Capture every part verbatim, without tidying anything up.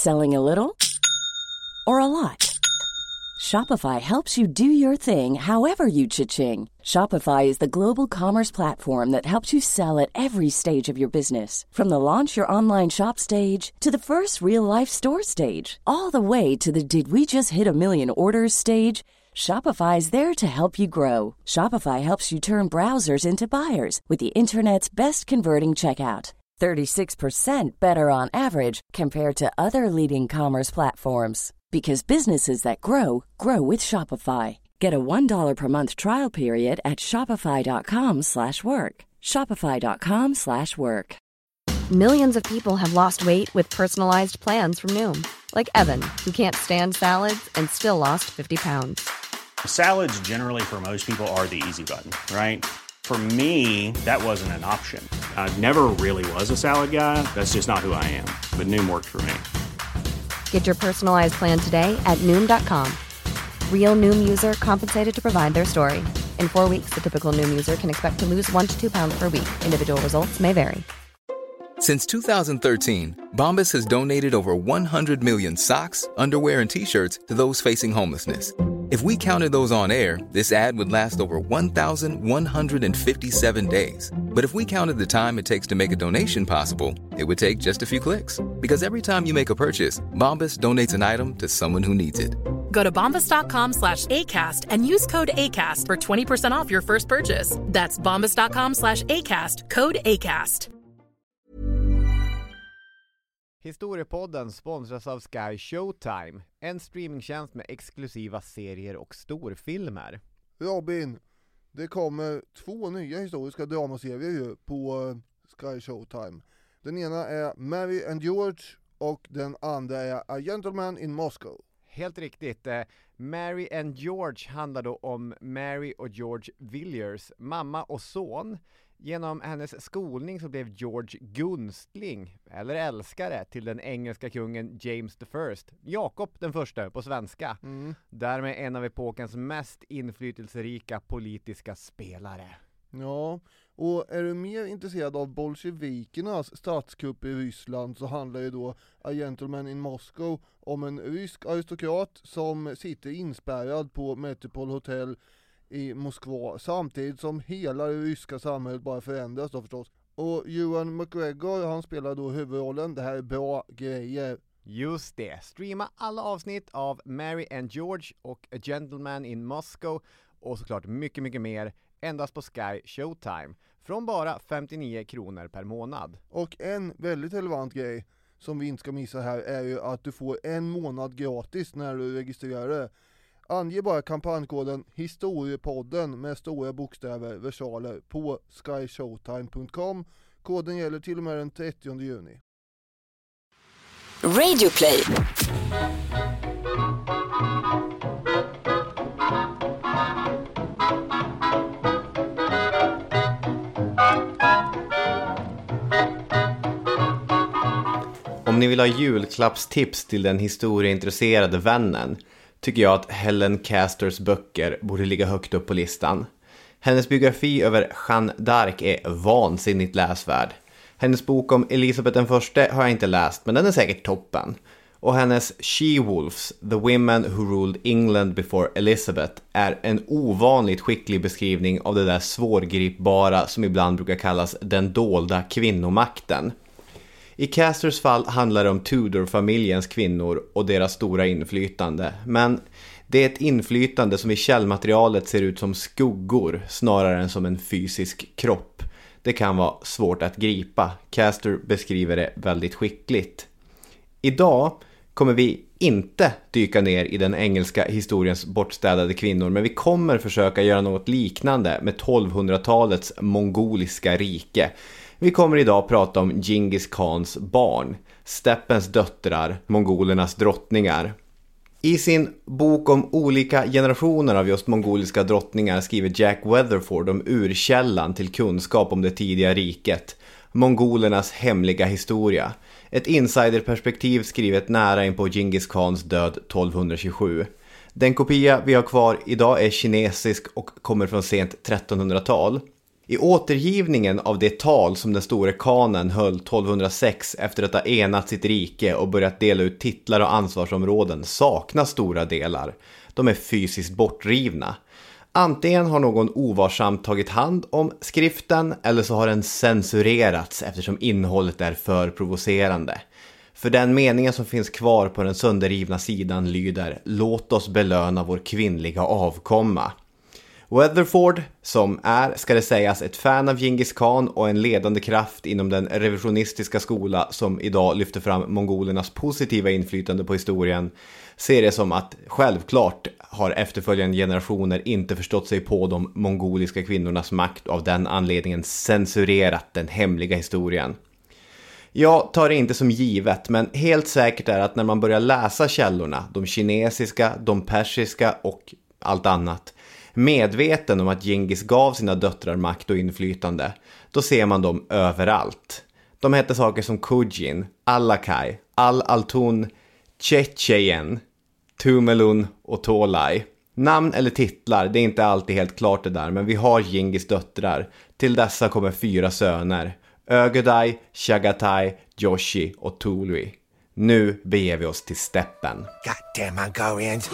Selling a little or a lot? Shopify helps you do your thing however you cha-ching. Shopify is the global commerce platform that helps you sell at every stage of your business. From the launch your online shop stage to the first real-life store stage, all the way to the did we just hit a million orders stage. Shopify is there to help you grow. Shopify helps you turn browsers into buyers with the internet's best converting checkout. thirty-six percent better on average compared to other leading commerce platforms. Because businesses that grow, grow with Shopify. Get a one dollar per month trial period at shopify.com slash work. Shopify.com slash work. Millions of people have lost weight with personalized plans from Noom. Like Evan, who can't stand salads and still lost fifty pounds. Salads generally for most people are the easy button, right? For me, that wasn't an option. I never really was a salad guy. That's just not who I am. But Noom worked for me. Get your personalized plan today at Noom dot com. Real Noom user compensated to provide their story. In four weeks, the typical Noom user can expect to lose one to two pounds per week. Individual results may vary. Since two thousand thirteen, Bombas has donated over one hundred million socks, underwear, and T-shirts to those facing homelessness. If we counted those on air, this ad would last over one thousand one hundred fifty-seven days. But if we counted the time it takes to make a donation possible, it would take just a few clicks. Because every time you make a purchase, Bombas donates an item to someone who needs it. Go to bombas.com slash ACAST and use code ACAST for twenty percent off your first purchase. That's bombas.com slash ACAST, code ACAST. Historiepodden sponsras av Sky Showtime, en streamingtjänst med exklusiva serier och storfilmer. Robin, det kommer två nya historiska dramaserier ju på Sky Showtime. Den ena är Mary and George och den andra är A Gentleman in Moscow. Helt riktigt. Mary and George handlar då om Mary och George Villiers, mamma och son. Genom hennes skolning så blev George gunstling, eller älskare, till den engelska kungen James the First, Jakob den första på svenska. Mm. Därmed en av epokens mest inflytelserika politiska spelare. Ja, och är du mer intresserad av bolsjevikernas statskupp i Ryssland så handlar det då A Gentleman in Moscow om en rysk aristokrat som sitter inspärrad på Metropol Hotel i Moskva, samtidigt som hela det ryska samhället bara förändras då förstås. Och Ewan McGregor, han spelar då huvudrollen. Det här är bra grejer. Just det. Streama alla avsnitt av Mary and George och A Gentleman in Moscow och såklart mycket, mycket mer endast på Sky Showtime från bara femtionio kronor per månad. Och en väldigt relevant grej som vi inte ska missa här är ju att du får en månad gratis när du registrerar det. Ange bara kampanjkoden historiepodden med stora bokstäver, versaler, på sky showtime punkt com. Koden gäller till och med den trettionde juni. Radio Play. Om ni vill ha julklappstips till den historieintresserade vännen tycker jag att Helen Casters böcker borde ligga högt upp på listan. Hennes biografi över Jeanne d'Arc är vansinnigt läsvärd. Hennes bok om Elisabeth den första har jag inte läst, men den är säkert toppen. Och hennes She-Wolves, The Women Who Ruled England Before Elizabeth, är en ovanligt skicklig beskrivning av det där svårgripbara som ibland brukar kallas den dolda kvinnomakten. I Casters fall handlar det om Tudor-familjens kvinnor och deras stora inflytande. Men det är ett inflytande som i källmaterialet ser ut som skuggor snarare än som en fysisk kropp. Det kan vara svårt att gripa. Caster beskriver det väldigt skickligt. Idag kommer vi inte dyka ner i den engelska historiens bortstädade kvinnor, men vi kommer försöka göra något liknande med tolvhundratalets mongoliska rike. Vi kommer idag prata om Genghis Khans barn, steppens döttrar, mongolernas drottningar. I sin bok om olika generationer av just mongoliska drottningar skriver Jack Weatherford om urkällan till kunskap om det tidiga riket, mongolernas hemliga historia. Ett insiderperspektiv skrivet nära in på Genghis Khans död tolvhundratjugosju. Den kopia vi har kvar idag är kinesisk och kommer från sent trettonhundratal. I återgivningen av det tal som den store kanen höll tolvhundrasex efter att ha enat sitt rike och börjat dela ut titlar och ansvarsområden saknas stora delar. De är fysiskt bortrivna. Antingen har någon ovarsamt tagit hand om skriften eller så har den censurerats eftersom innehållet är för provocerande. För den meningen som finns kvar på den sönderrivna sidan lyder: låt oss belöna vår kvinnliga avkomma. Weatherford, som är, ska det sägas, ett fan av Genghis Khan och en ledande kraft inom den revisionistiska skola som idag lyfter fram mongolernas positiva inflytande på historien, ser det som att självklart har efterföljande generationer inte förstått sig på de mongoliska kvinnornas makt och av den anledningen censurerat den hemliga historien. Jag tar det inte som givet, men helt säkert är att när man börjar läsa källorna, de kinesiska, de persiska och allt annat, medveten om att Genghis gav sina döttrar makt och inflytande, då ser man dem överallt. De hette saker som Kujin, Allakai, Al-Altun, Tjetjejen, Tumelun och Tolai. Namn eller titlar, det är inte alltid helt klart det där, men vi har Genghis döttrar. Till dessa kommer fyra söner: Ögedai, Chagatai, Joshi och Tului. Nu beger vi oss till steppen. Goddamn Mongolians!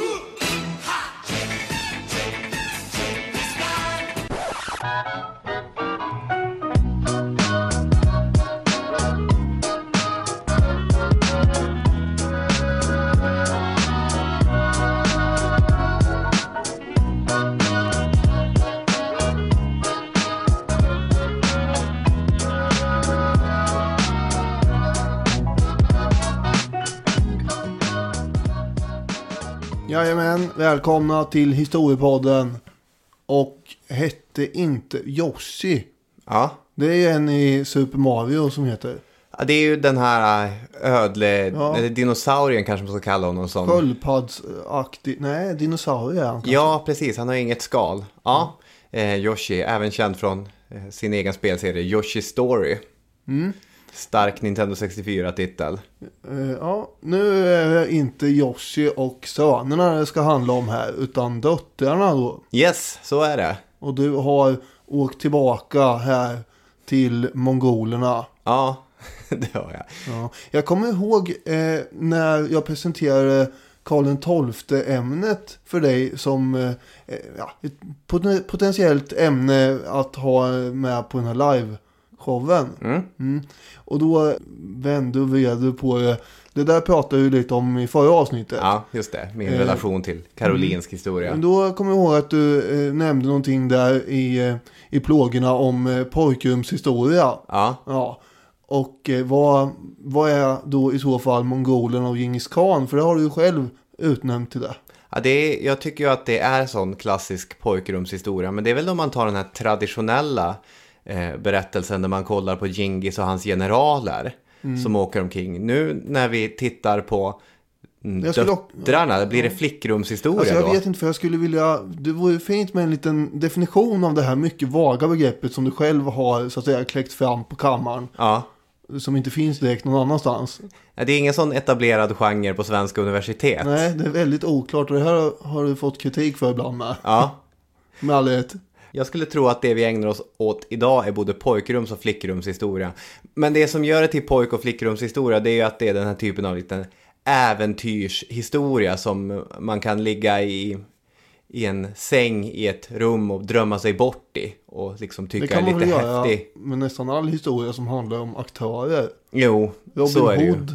Jajamän, välkomna till Historiepodden. Och hette inte Yoshi. Ja. Det är ju en i Super Mario som heter. Ja, det är ju den här ödle, Ja. eller dinosaurien kanske man ska kalla honom som. Sköldpaddsaktig, nej, dinosaurie är han kanske. Ja, precis, han har inget skal. Ja, eh, Yoshi, även känd från eh, sin egen spelserie Yoshi Story. Mm. Stark Nintendo sextiofyra-titel. Uh, ja, nu är det inte Yoshi och sönerna det ska handla om här, utan döttrarna då. Yes, så är det. Och du har åkt tillbaka här till mongolerna. Ja, det har jag. Ja. Jag kommer ihåg eh, när jag presenterade Karl den tolfte ämnet för dig som eh, ja, ett pot- potentiellt ämne att ha med på den här live-showen. Mm. Mm. Och då vände och vred du på det. Det där pratade vi lite om i förra avsnittet. Ja, just det. Min Eh, relation till karolinsk historia. Men då kommer jag ihåg att du eh, nämnde någonting där i, eh, i plågorna om eh, pojkrumshistoria. Ja. Ja. Och eh, vad, vad är då i så fall mongolerna och Genghis Khan? För det har du ju själv utnämnt till det. Ja, det är, jag tycker ju att det är sån klassisk pojkrumshistoria. Men det är väl om man tar den här traditionella eh, berättelsen där man kollar på Genghis och hans generaler mm. som åker omkring. Nu när vi tittar på mm, döttrarna, blir det flickrumshistoria alltså, jag då? vet inte, för jag skulle vilja... Det vore fint med en liten definition av det här mycket vaga begreppet som du själv har så att säga kläckt fram på kammaren. Ja. Som inte finns direkt någon annanstans. Ja, det är ingen sån etablerad genre på svenska universitet. Nej, det är väldigt oklart och det här har du fått kritik för ibland med. Ja. Med all rätt. Jag skulle tro att det vi ägnar oss åt idag är både pojkrums- och flickrumshistoria. Men det som gör det till pojk- och flickrumshistoria, det är ju att det är den här typen av liten äventyrshistoria som man kan ligga i, i en säng i ett rum och drömma sig bort i och liksom tycka är lite häftig. Men nästan all historia som handlar om aktörer. Jo, Robin så är det ju. Hood.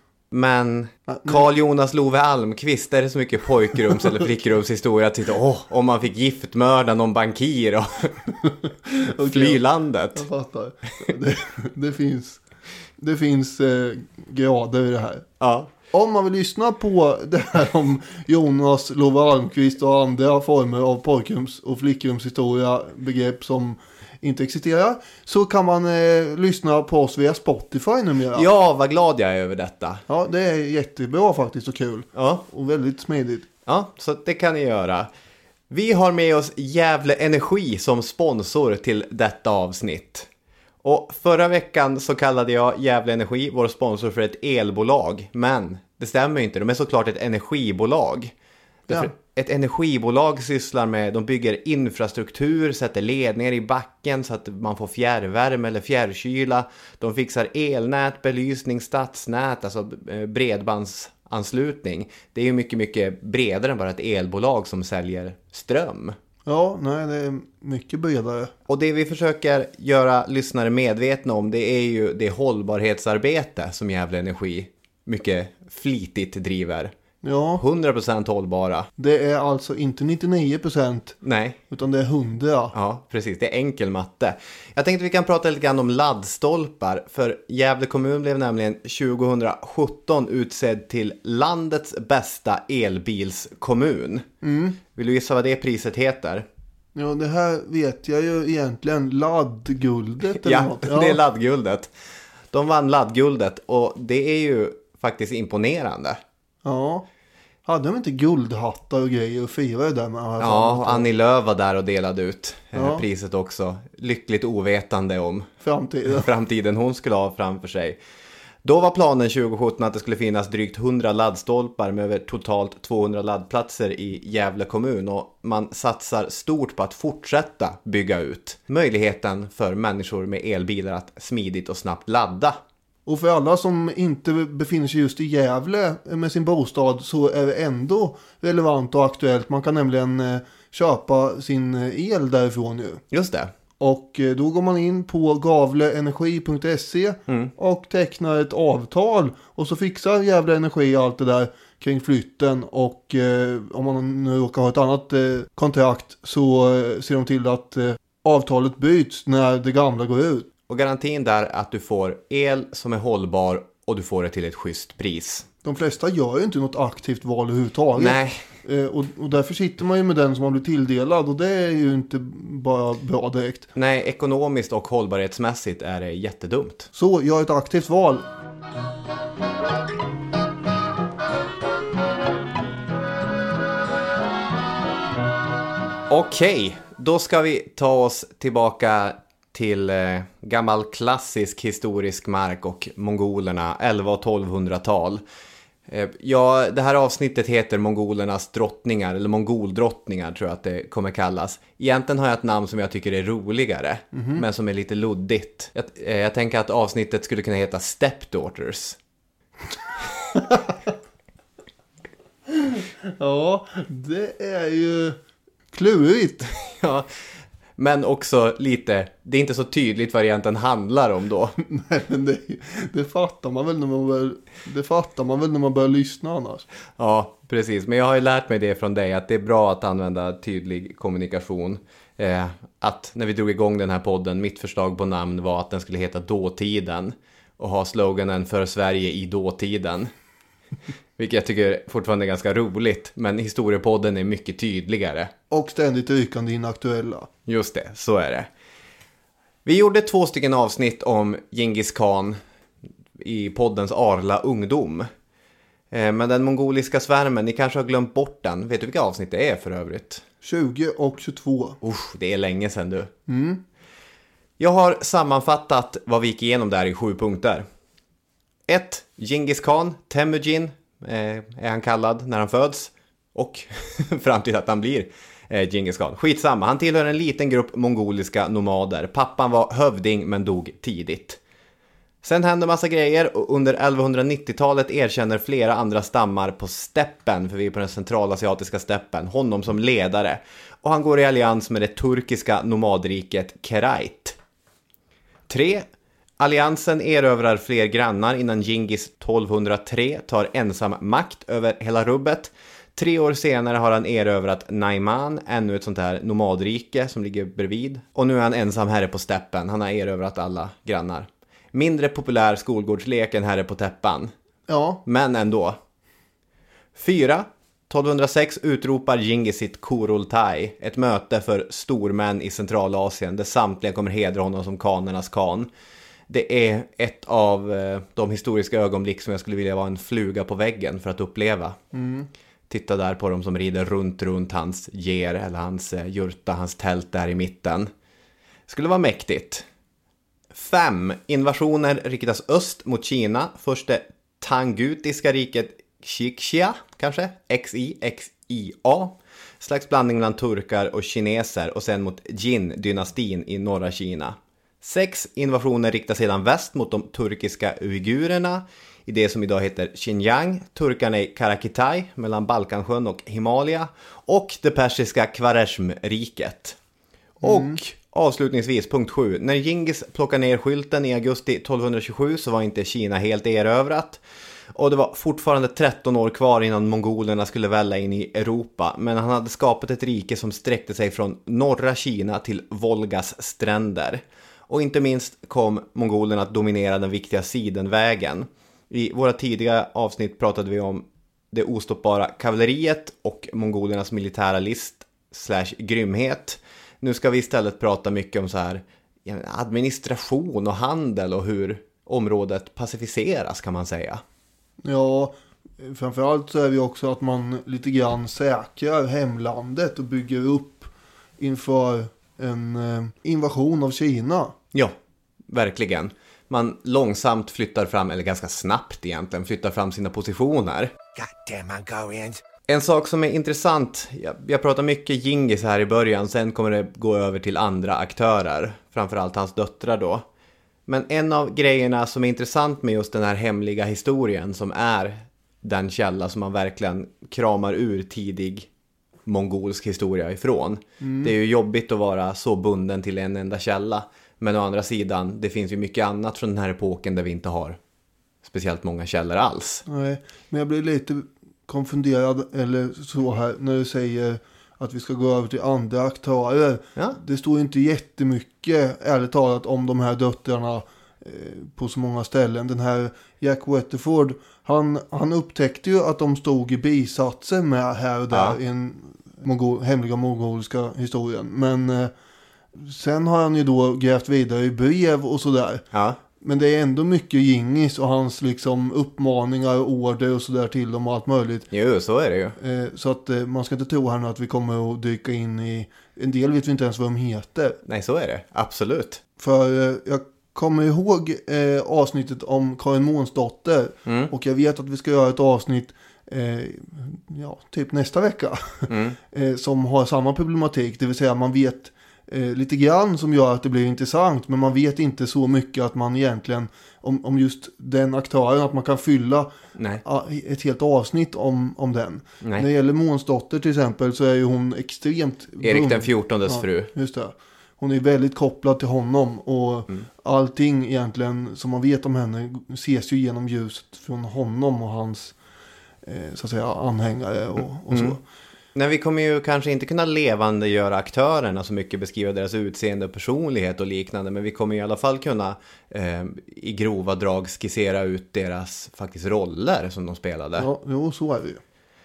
Men Carl Jonas Love Almqvist, är det så mycket pojkrums- eller flickrumshistoria att titta, åh, om man fick giftmörda någon bankir och okay, fly landet. Jag fattar. Det, det finns, det finns eh, grader i det här. Ja. Om man vill lyssna på det här om Jonas Love Almqvist och andra former av pojkrums- och flickrumshistoria, begrepp som inte existerar, så kan man eh, lyssna på oss via Spotify numera. Ja, vad glad jag är över detta. Ja, det är jättebra faktiskt och kul. Ja. Och väldigt smidigt. Ja, så det kan ni göra. Vi har med oss Gävle Energi som sponsor till detta avsnitt. Och förra veckan så kallade jag Gävle Energi, vår sponsor, för ett elbolag. Men det stämmer inte, de är såklart ett energibolag. Därför, Ja. ett energibolag sysslar med, de bygger infrastruktur, sätter ledningar i backen så att man får fjärrvärme eller fjärrkyla. De fixar elnät, belysning, stadsnät, alltså bredbandsanslutning. Det är ju mycket, mycket bredare än bara ett elbolag som säljer ström. Ja, nej, det är mycket bredare. Och det vi försöker göra lyssnare medvetna om, det är ju det hållbarhetsarbete som Gävle Energi mycket flitigt driver. Ja. hundra procent hållbara. Det är alltså inte nittionio procent. Nej. Utan det är hundra. Ja, precis. Det är enkel matte. Jag tänkte vi kan prata lite grann om laddstolpar. För Gävle kommun blev nämligen tjugohundrasjutton utsedd till landets bästa elbilskommun. Mm. Vill du gissa vad det priset heter? Ja, det här vet jag ju egentligen. Laddguldet eller ja, något. Ja, det är laddguldet. De vann laddguldet och det är ju faktiskt imponerande. Ja. Hade de inte guldhattar och grejer och firade där med? Ja, och Annie Lööf var där och delade ut ja. priset också. Lyckligt ovetande om framtiden. framtiden hon skulle ha framför sig. Då var planen tjugosjutton att det skulle finnas drygt hundra laddstolpar med över totalt tvåhundra laddplatser i Gävle kommun. Och man satsar stort på att fortsätta bygga ut möjligheten för människor med elbilar att smidigt och snabbt ladda. Och för alla som inte befinner sig just i Gävle med sin bostad så är det ändå relevant och aktuellt. Man kan nämligen köpa sin el därifrån ju. Just det. Och då går man in på gavleenergi punkt se mm. och tecknar ett avtal. Och så fixar Gävle Energi allt det där kring flytten. Och eh, om man nu råkar ha ett annat eh, kontrakt så eh, ser de till att eh, avtalet byts när det gamla går ut. Och garantin där är att du får el som är hållbar och du får det till ett schysst pris. De flesta gör ju inte något aktivt val överhuvudtaget. Nej. Eh, och, och därför sitter man ju med den som har blivit tilldelad och det är ju inte bara bra direkt. Nej, ekonomiskt och hållbarhetsmässigt är det jättedumt. Så, gör ett aktivt val. Okej, då ska vi ta oss tillbaka till eh, gammal klassisk historisk mark och mongolerna elva- och tolvhundratal. Eh, ja, det här avsnittet heter Mongolernas drottningar, eller mongoldrottningar tror jag att det kommer kallas. Egentligen har jag ett namn som jag tycker är roligare, mm-hmm. men som är lite luddigt. Jag, eh, jag tänker att avsnittet skulle kunna heta Stepdaughters. Ja, det är ju klurigt. Ja, men också lite, det är inte så tydligt vad det egentligen handlar om då. Nej, men det, det fattar man väl när man börjar, det fattar man väl när man börjar lyssna annars. Ja, precis. Men jag har ju lärt mig det från dig, att det är bra att använda tydlig kommunikation. Eh, att när vi drog igång den här podden, mitt förslag på namn var att den skulle heta Dåtiden och ha sloganen för Sverige i dåtiden. Vilket jag tycker fortfarande är ganska roligt. Men historiepodden är mycket tydligare. Och ständigt rykande inaktuella. Just det, så är det. Vi gjorde två stycken avsnitt om Genghis Khan i poddens Arla ungdom. Men den mongoliska svärmen, ni kanske har glömt bort den. Vet du vilka avsnitt det är för övrigt? tjugo och tjugotvå. Usch, det är länge sedan du. Mm. Jag har sammanfattat vad vi gick igenom där i sju punkter. ett. Genghis Khan, Temujin eh, är han kallad när han föds. Och fram till att han blir eh, Genghis Khan. Skitsamma, han tillhör en liten grupp mongoliska nomader. Pappan var hövding men dog tidigt. Sen hände massa grejer och under elvahundranittiotalet erkänner flera andra stammar på steppen, för vi är på den centralasiatiska steppen, honom som ledare. Och han går i allians med det turkiska nomadriket Kerait. tre. Alliansen erövrar fler grannar innan Genghis tolvhundratre tar ensam makt över hela rubbet. Tre år senare har han erövrat Naiman, ännu ett sånt här nomadrike som ligger bredvid. Och nu är han ensam herre på steppen, han har erövrat alla grannar. Mindre populär skolgårdslek än herre på täppan. Ja. Men ändå. fyra. tolvhundrasex utropar Genghis sitt Kurultai, ett möte för stormän i Centralasien där samtliga kommer hedra honom som kanernas kan. Det är ett av eh, de historiska ögonblick som jag skulle vilja vara en fluga på väggen för att uppleva. Mm. Titta där på dem som rider runt runt hans ger eller hans eh, jurta, hans tält där i mitten. Skulle vara mäktigt. fem. Invasioner riktas öst mot Kina. Först det Tangutiska riket Xixia, kanske? X I X I A. Slags blandning mellan turkar och kineser och sen mot Jin-dynastin i norra Kina. Sex invasioner riktar sedan väst mot de turkiska uigurerna i det som idag heter Xinjiang, turkarna i Karakitai mellan Balkansjön och Himalaya och det persiska Kvarezm-riket. Och mm. avslutningsvis punkt sju. När Genghis plockade ner skylten i augusti tolvhundratjugosju så var inte Kina helt erövrat. Och det var fortfarande tretton år kvar innan mongolerna skulle välla in i Europa. Men han hade skapat ett rike som sträckte sig från norra Kina till Volgas stränder. Och inte minst kom mongolerna att dominera den viktiga sidenvägen. I våra tidiga avsnitt pratade vi om det ostoppbara kavalleriet och mongolernas militära list slash grymhet. Nu ska vi istället prata mycket om så här administration och handel och hur området pacificeras, kan man säga. Ja, framförallt så är vi också att man lite grann säkrar hemlandet och bygger upp inför en invasion av Kina. Ja, verkligen. Man långsamt flyttar fram, eller ganska snabbt egentligen, flyttar fram sina positioner. God damn Mongolians. En sak som är intressant, jag, jag pratar mycket Genghis här i början, sen kommer det gå över till andra aktörer, framförallt hans döttrar då. Men en av grejerna som är intressant med just den här hemliga historien, som är den källa som man verkligen kramar ur tidig mongolsk historia ifrån. Mm. Det är ju jobbigt att vara så bunden till en enda källa. Men å andra sidan, det finns ju mycket annat från den här epoken där vi inte har speciellt många källor alls. Nej, men jag blir lite konfunderad eller så här när du säger att vi ska gå över till andra aktörer. Ja. Det står inte jättemycket, ärligt talat, om de här döttrarna eh, på så många ställen. Den här Jack Weatherford, han, han upptäckte ju att de stod i bisatser med här och där ja. i en mongol, hemliga mongoliska historien. Men eh, sen har han ju då grävt vidare i brev och sådär. Ja. Men det är ändå mycket Genghis och hans liksom uppmaningar och order och sådär till dem och allt möjligt. Jo, så är det ju. Eh, så att eh, man ska inte tro här nu att vi kommer att dyka in i... En del vet vi inte ens vad de heter. Nej, så är det. Absolut. För eh, jag kommer ihåg eh, avsnittet om Karin Månsdotter. Mm. Och jag vet att vi ska göra ett avsnitt eh, ja, typ nästa vecka. Mm. eh, som har samma problematik. Det vill säga man vet... Eh, lite grann som gör att det blir intressant, men man vet inte så mycket att man egentligen om, om just den aktören, att man kan fylla Nej. ett helt avsnitt om, om den. Nej. När det gäller Månsdotter till exempel så är ju hon extremt Erik den fjortondes ja, fru. Just det. Hon är väldigt kopplad till honom och mm. allting egentligen som man vet om henne ses ju genom ljuset från honom och hans eh, så att säga anhängare och, och så. Mm. Nej, vi kommer ju kanske inte kunna levande göra aktörerna så mycket, beskriva deras utseende och personlighet och liknande, men vi kommer i alla fall kunna eh, i grova drag skissera ut deras faktiskt roller som de spelade. Ja, jo, så är det ju.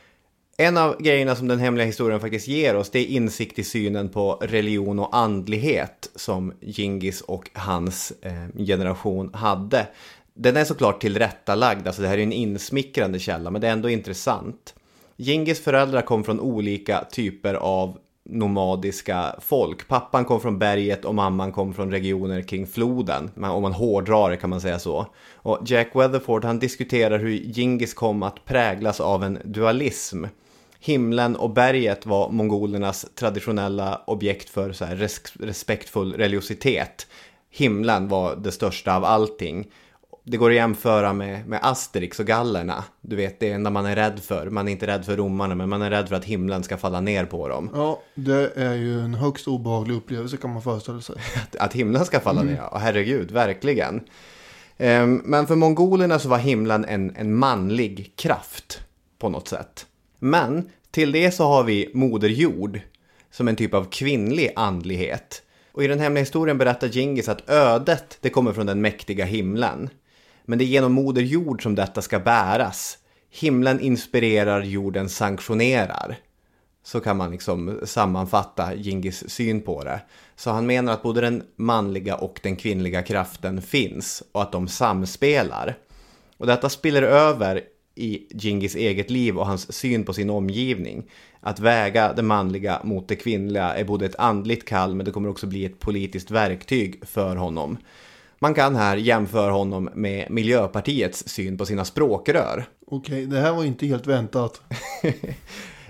En av grejerna som den hemliga historien faktiskt ger oss, det är insikt i synen på religion och andlighet som Genghis och hans eh, generation hade. Den är såklart tillrättalagd, alltså det här är en insmickrande källa, men det är ändå intressant. Genghis föräldrar kom från olika typer av nomadiska folk. Pappan kom från berget och mamman kom från regioner kring floden. Om man hårdrar det kan man säga så. Och Jack Weatherford, han diskuterar hur Genghis kom att präglas av en dualism. Himlen och berget var mongolernas traditionella objekt för så här res- respektfull religiositet. Himlen var det största av allting. Det går att jämföra med, med Asterix och gallerna. Du vet, det enda man är rädd för. Man är inte rädd för romarna, men man är rädd för att himlen ska falla ner på dem. Ja, det är ju en högst obehaglig upplevelse kan man föreställa sig. att, att himlen ska falla mm. ner, ja, herregud, verkligen. Um, men för mongolerna så var himlen en, en manlig kraft på något sätt. Men till det så har vi Moder Jord som en typ av kvinnlig andlighet. Och i den hemliga historien berättar Genghis att ödet, det kommer från den mäktiga himlen. Men det är genom Moder Jord som detta ska bäras. Himlen inspirerar, jorden sanktionerar. Så kan man liksom sammanfatta Genghis syn på det. Så han menar att både den manliga och den kvinnliga kraften finns och att de samspelar. Och detta spiller över i Genghis eget liv och hans syn på sin omgivning. Att väga det manliga mot det kvinnliga är både ett andligt kall, men det kommer också bli ett politiskt verktyg för honom. Man kan här jämföra honom med Miljöpartiets syn på sina språkrör. Okej, det här var inte helt väntat.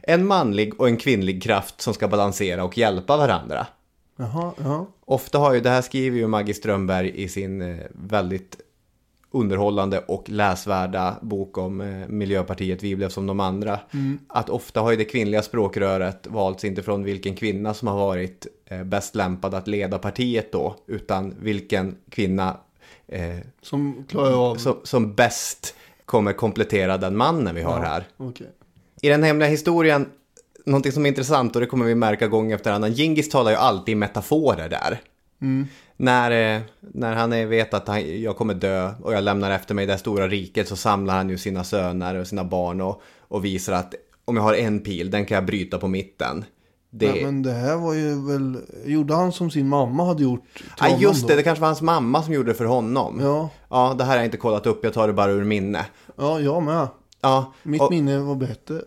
En manlig och en kvinnlig kraft som ska balansera och hjälpa varandra. Jaha, jaha. Ofta har ju, det här skriver ju Maggie Strömberg i sin eh, väldigt underhållande och läsvärda bok om eh, Miljöpartiet Vi blev som de andra. Mm. Att ofta har ju det kvinnliga språkröret valts inte från vilken kvinna som har varit eh, bäst lämpad att leda partiet då, utan vilken kvinna eh, som klarar av som, som bäst kommer komplettera den mannen vi har ja, här. Okay. I den hemliga historien, någonting som är intressant, och det kommer vi märka gång efter annan, Genghis talar ju alltid i metaforer där. Mm. När, när han är, vet att han, jag kommer dö och jag lämnar efter mig det stora riket, så samlar han ju sina söner och sina barn och, och visar att om jag har en pil, den kan jag bryta på mitten. Det... Ja, men det här var ju väl, gjorde han som sin mamma hade gjort till ja, just då? det, det kanske var hans mamma som gjorde det för honom. Ja. Ja, det här har jag inte kollat upp, jag tar det bara ur minne. Ja, jag med. Ja, mitt och... minne var bättre.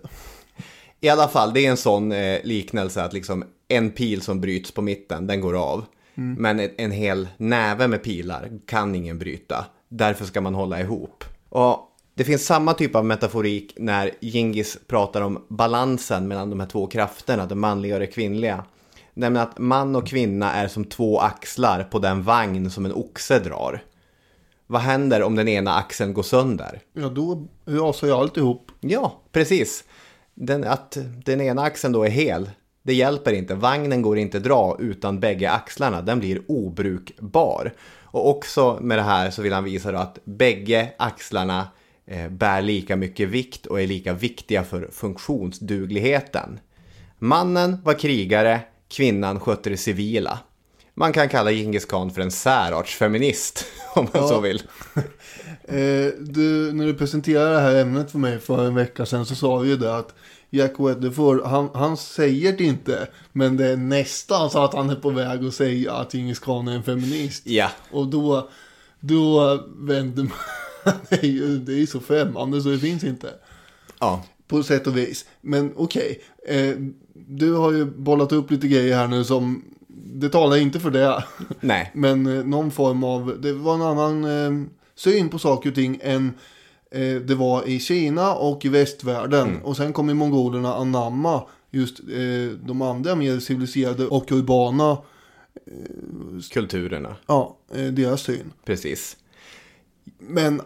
I alla fall, det är en sån eh, liknelse att liksom en pil som bryts på mitten, den går av. Mm. Men en, en hel näve med pilar kan ingen bryta. Därför ska man hålla ihop. Och det finns samma typ av metaforik när Genghis pratar om balansen mellan de här två krafterna, det manliga och det kvinnliga. Nämligen att man och kvinna är som två axlar på den vagn som en oxe drar. Vad händer om den ena axeln går sönder? Ja, då rasar ju alltihop. Ja, precis. Den, att den ena axeln då är hel, det hjälper inte. Vagnen går inte dra utan bägge axlarna. Den blir obrukbar. Och också med det här så vill han visa då att bägge axlarna eh, bär lika mycket vikt och är lika viktiga för funktionsdugligheten. Mannen var krigare, kvinnan skötte det civila. Man kan kalla Genghis Khan för en särartsfeminist, om man ja. så vill. eh, du, när du presenterade det här ämnet för mig för en vecka sedan, så sa vi ju det att Jack Weatherford, han, han säger det inte, men det är nästan så att han är på väg att säga att Genghis Khan är en feminist. Ja. Och då, då vänder man, det är ju det är så främmande så det finns inte. Ja. På sätt och vis. Men okej, okay. eh, du har ju bollat upp lite grejer här nu som, det talar inte för det. Nej. Men eh, någon form av, det var en annan eh, syn på saker och ting än eh, det var i Kina och i västvärlden. Mm. Och sen kom i mongolerna anamma just eh, de andra mer civiliserade och urbana eh, kulturerna. Ja, eh, deras syn. Precis. Men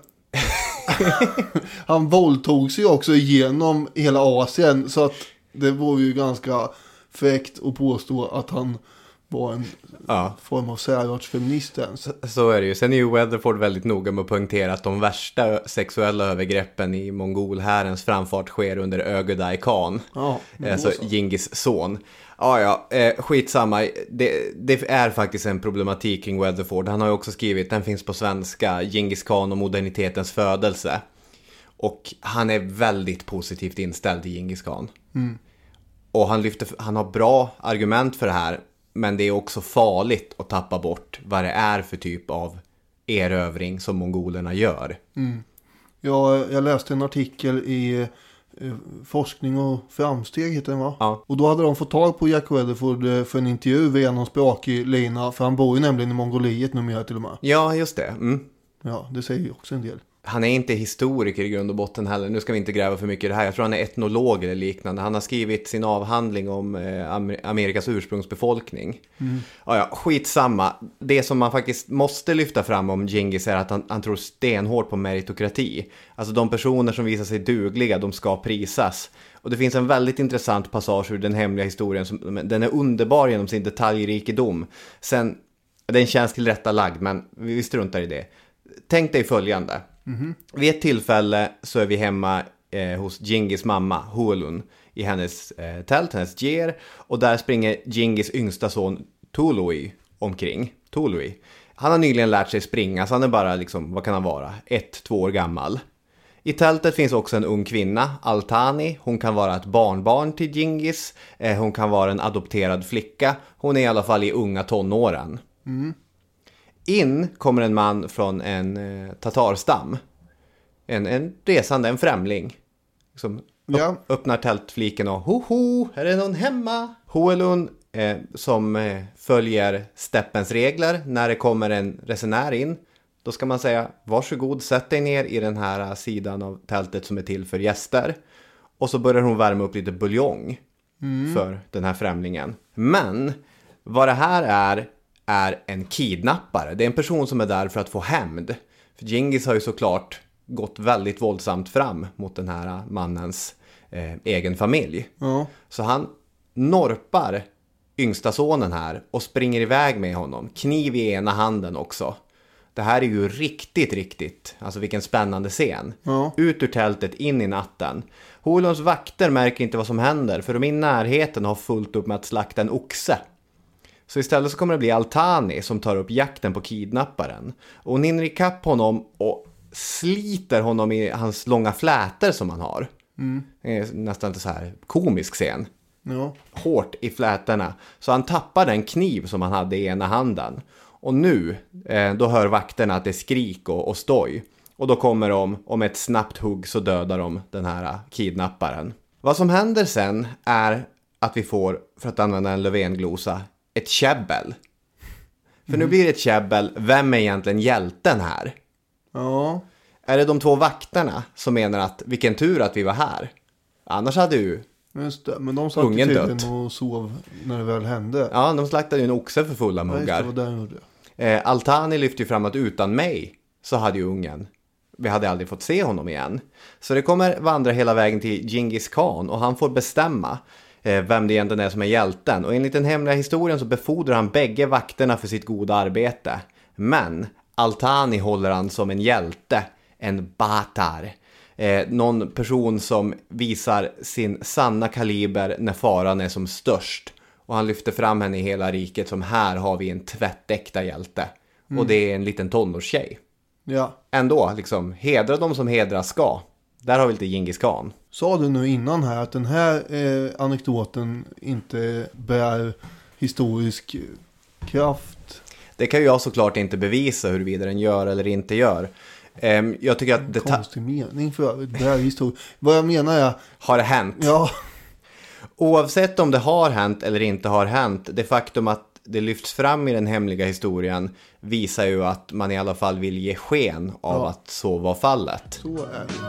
han våldtog sig också igenom hela Asien, så att det var ju ganska fräckt att påstå att han var en ja. form av särartsfeminist. Så, så är det ju. Sen är ju Weatherford väldigt noga med att poängtera att de värsta sexuella övergreppen i mongolhärens framfart sker under Ögedei Khan. Ja, alltså Genghis son. Ja, ja, eh, skitsamma. Det, det är faktiskt en problematik kring Weatherford. Han har ju också skrivit, den finns på svenska, Genghis Khan och modernitetens födelse. Och han är väldigt positivt inställd till Genghis Khan. Mm. Och han, lyfter, han har bra argument för det här. Men det är också farligt att tappa bort vad det är för typ av erövring som mongolerna gör. Mm. Ja, jag läste en artikel i eh, Forskning och framsteg heter den, va? Ja. Och då hade de fått tag på Jack Weatherford eh, för en intervju via någon språkig lina. För han bor ju nämligen i Mongoliet numera till och med. Ja, just det. Mm. Ja, det säger ju också en del. Han är inte historiker i grund och botten heller. Nu ska vi inte gräva för mycket i det här. Jag tror han är etnolog eller liknande. Han har skrivit sin avhandling om eh, Amerikas ursprungsbefolkning. Mm. Ja, ja, skitsamma. Det som man faktiskt måste lyfta fram om Genghis är att han, han tror stenhårt på meritokrati. Alltså de personer som visar sig dugliga, de ska prisas. Och det finns en väldigt intressant passage ur den hemliga historien. Som, den är underbar genom sin detaljrikedom. Sen, den känns till rätta lagd, men vi struntar i det. Tänk dig följande. Mm-hmm. Vid ett tillfälle så är vi hemma eh, hos Genghis mamma, Huelun, i hennes eh, tält, hennes ger. Och där springer Genghis yngsta son Tului omkring. Tului. Han har nyligen lärt sig springa, så han är bara, liksom, vad kan han vara? Ett, två år gammal. I tältet finns också en ung kvinna, Altani. Hon kan vara ett barnbarn till Genghis. Eh, hon kan vara en adopterad flicka. Hon är i alla fall i unga tonåren. Mm. In kommer en man från en eh, tatarstam. En, en resande, en främling. Som ja. upp, öppnar tältfliken och ho ho, här är någon hemma. Huelun eh, som eh, följer steppens regler. När det kommer en resenär in, då ska man säga varsågod, sätt dig ner i den här sidan av tältet som är till för gäster. Och så börjar hon värma upp lite buljong Mm. för den här främlingen. Men vad det här är, är en kidnappare. Det är en person som är där för att få hämnd. För Genghis har ju såklart gått väldigt våldsamt fram mot den här mannens eh, egen familj. Ja. Så han norpar yngsta sonen här och springer iväg med honom. Kniv i ena handen också. Det här är ju riktigt, riktigt. Alltså vilken spännande scen. Ja. Ut ur tältet, in i natten. Holons vakter märker inte vad som händer. För de i närheten har fullt upp med att slakta en oxe. Så istället så kommer det bli Al-Thani som tar upp jakten på kidnapparen. Och hon hinner ikapp honom och sliter honom i hans långa flätor som han har. Mm. Det är nästan inte så här komisk scen. Ja. Hårt i flätorna. Så han tappar den kniv som han hade i ena handen. Och nu, eh, då hör vakterna att det är skrik och, och stoj. Och då kommer de, och med ett snabbt hugg så dödar de den här kidnapparen. Vad som händer sen är att vi får, för att använda en Löfven-glosa, ett käbbel. För mm. nu blir det ett käbbel, vem är egentligen hjälten här? Ja. Är det de två vakterna som menar att vilken tur att vi var här? Annars hade ju Just det, men de satt ungen tydligen dött. och sov när det väl hände. Ja, de slaktade ju en oxe för fulla Ja, just muggar. det, var där de gjorde. Eh, Al-Thani lyfter ju fram att utan mig så hade ju ungen, vi hade aldrig fått se honom igen. Så det kommer vandra hela vägen till Genghis Khan och han får bestämma eh, vem det egentligen är som är hjälten. Och enligt den hemliga historien så befordrar han bägge vakterna för sitt goda arbete. Men Al-Thani håller han som en hjälte, en batar. Eh, någon person som visar sin sanna kaliber när faran är som störst. Och han lyfter fram henne i hela riket som här har vi en tvättäkta hjälte. Mm. Och det är en liten tonårstjej. Ja. Ändå, liksom, hedra dem som hedras ska. Där har vi lite Genghis Khan. Sa du nu innan här att den här eh, anekdoten inte bär historisk kraft? Det kan ju jag såklart inte bevisa huruvida den gör eller inte gör. Um, jag tycker att det ta- konstig mening för övrigt. Bär historia. Vad jag menar är... Har det hänt? Ja. Oavsett om det har hänt eller inte har hänt, det faktum att det lyfts fram i den hemliga historien visar ju att man i alla fall vill ge sken av Ja. att så var fallet. Så är det.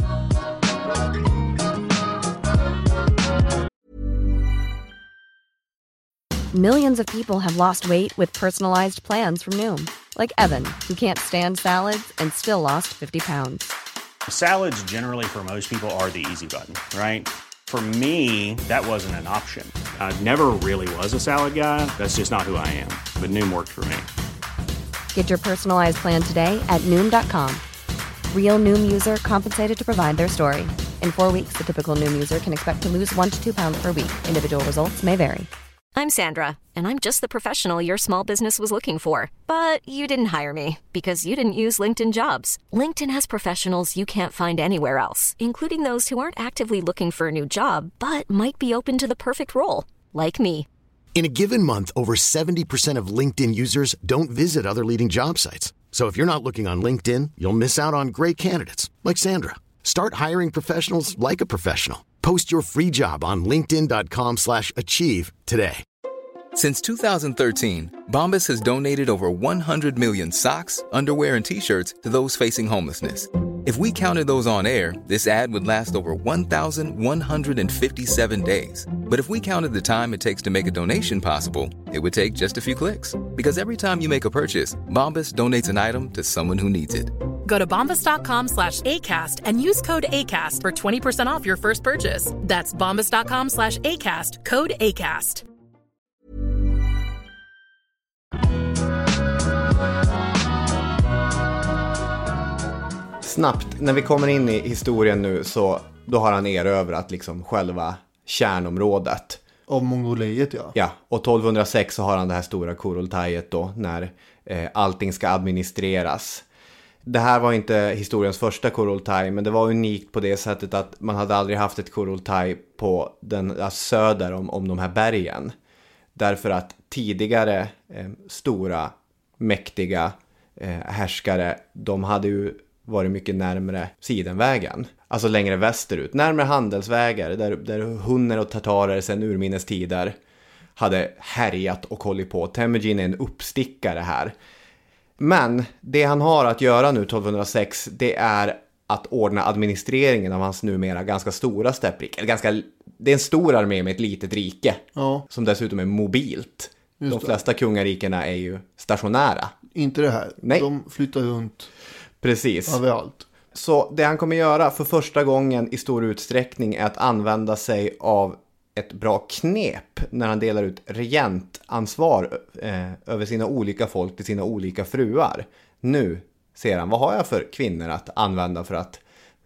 Millions of people have lost weight with personalized plans from Noom. Like Evan, who can't stand salads and still lost fifty pounds. Salads generally for most people are the easy button, right? For me, that wasn't an option. I never really was a salad guy. That's just not who I am. But Noom worked for me. Get your personalized plan today at Noom dot com. Real Noom user compensated to provide their story. In four weeks, the typical Noom user can expect to lose one to two pounds per week. Individual results may vary. I'm Sandra, and I'm just the professional your small business was looking for. But you didn't hire me because you didn't use LinkedIn Jobs. LinkedIn has professionals you can't find anywhere else, including those who aren't actively looking for a new job, but might be open to the perfect role, like me. In a given month, over seventy percent of LinkedIn users don't visit other leading job sites. So if you're not looking on LinkedIn, you'll miss out on great candidates like Sandra. Start hiring professionals like a professional. Post your free job on linkedin dot com slash achieve today. Since two thousand thirteen, Bombas has donated over one hundred million socks, underwear, and T-shirts to those facing homelessness. If we counted those on air, this ad would last over one thousand one hundred fifty-seven days. But if we counted the time it takes to make a donation possible, it would take just a few clicks. Because every time you make a purchase, Bombas donates an item to someone who needs it. Go to bombas.com slash ACAST and use code ACAST for twenty percent off your first purchase. That's bombas.com slash ACAST, code ACAST. Snabbt, när vi kommer in i historien nu så då har han erövrat liksom själva kärnområdet. Av Mongoliet, ja. Ja, och tolvhundrasex så har han det här stora Kurultajet då när eh, allting ska administreras. Det här var inte historiens första Kurultaj, men det var unikt på det sättet att man hade aldrig haft ett Kurultaj på den alltså söder om, om de här bergen. Därför att tidigare eh, stora, mäktiga eh, härskare, de hade ju varit mycket närmare Sidenvägen. Alltså längre västerut, närmare handelsvägar där, där hunner och tatarer sedan urminnes tider hade härjat och hållit på. Temujin är en uppstickare här. Men det han har att göra nu tolvhundrasex, det är att ordna administreringen av hans numera ganska stora stepprik. Eller ganska, det är en stor armé med ett litet rike. Ja. Som dessutom är mobilt. Just De det. flesta kungarikena är ju stationära. Inte det här. Nej. De flyttar runt Precis. överallt. Så det han kommer göra för första gången i stor utsträckning är att använda sig av ett bra knep när han delar ut regentansvar eh, över sina olika folk till sina olika fruar. Nu ser han, vad har jag för kvinnor att använda för att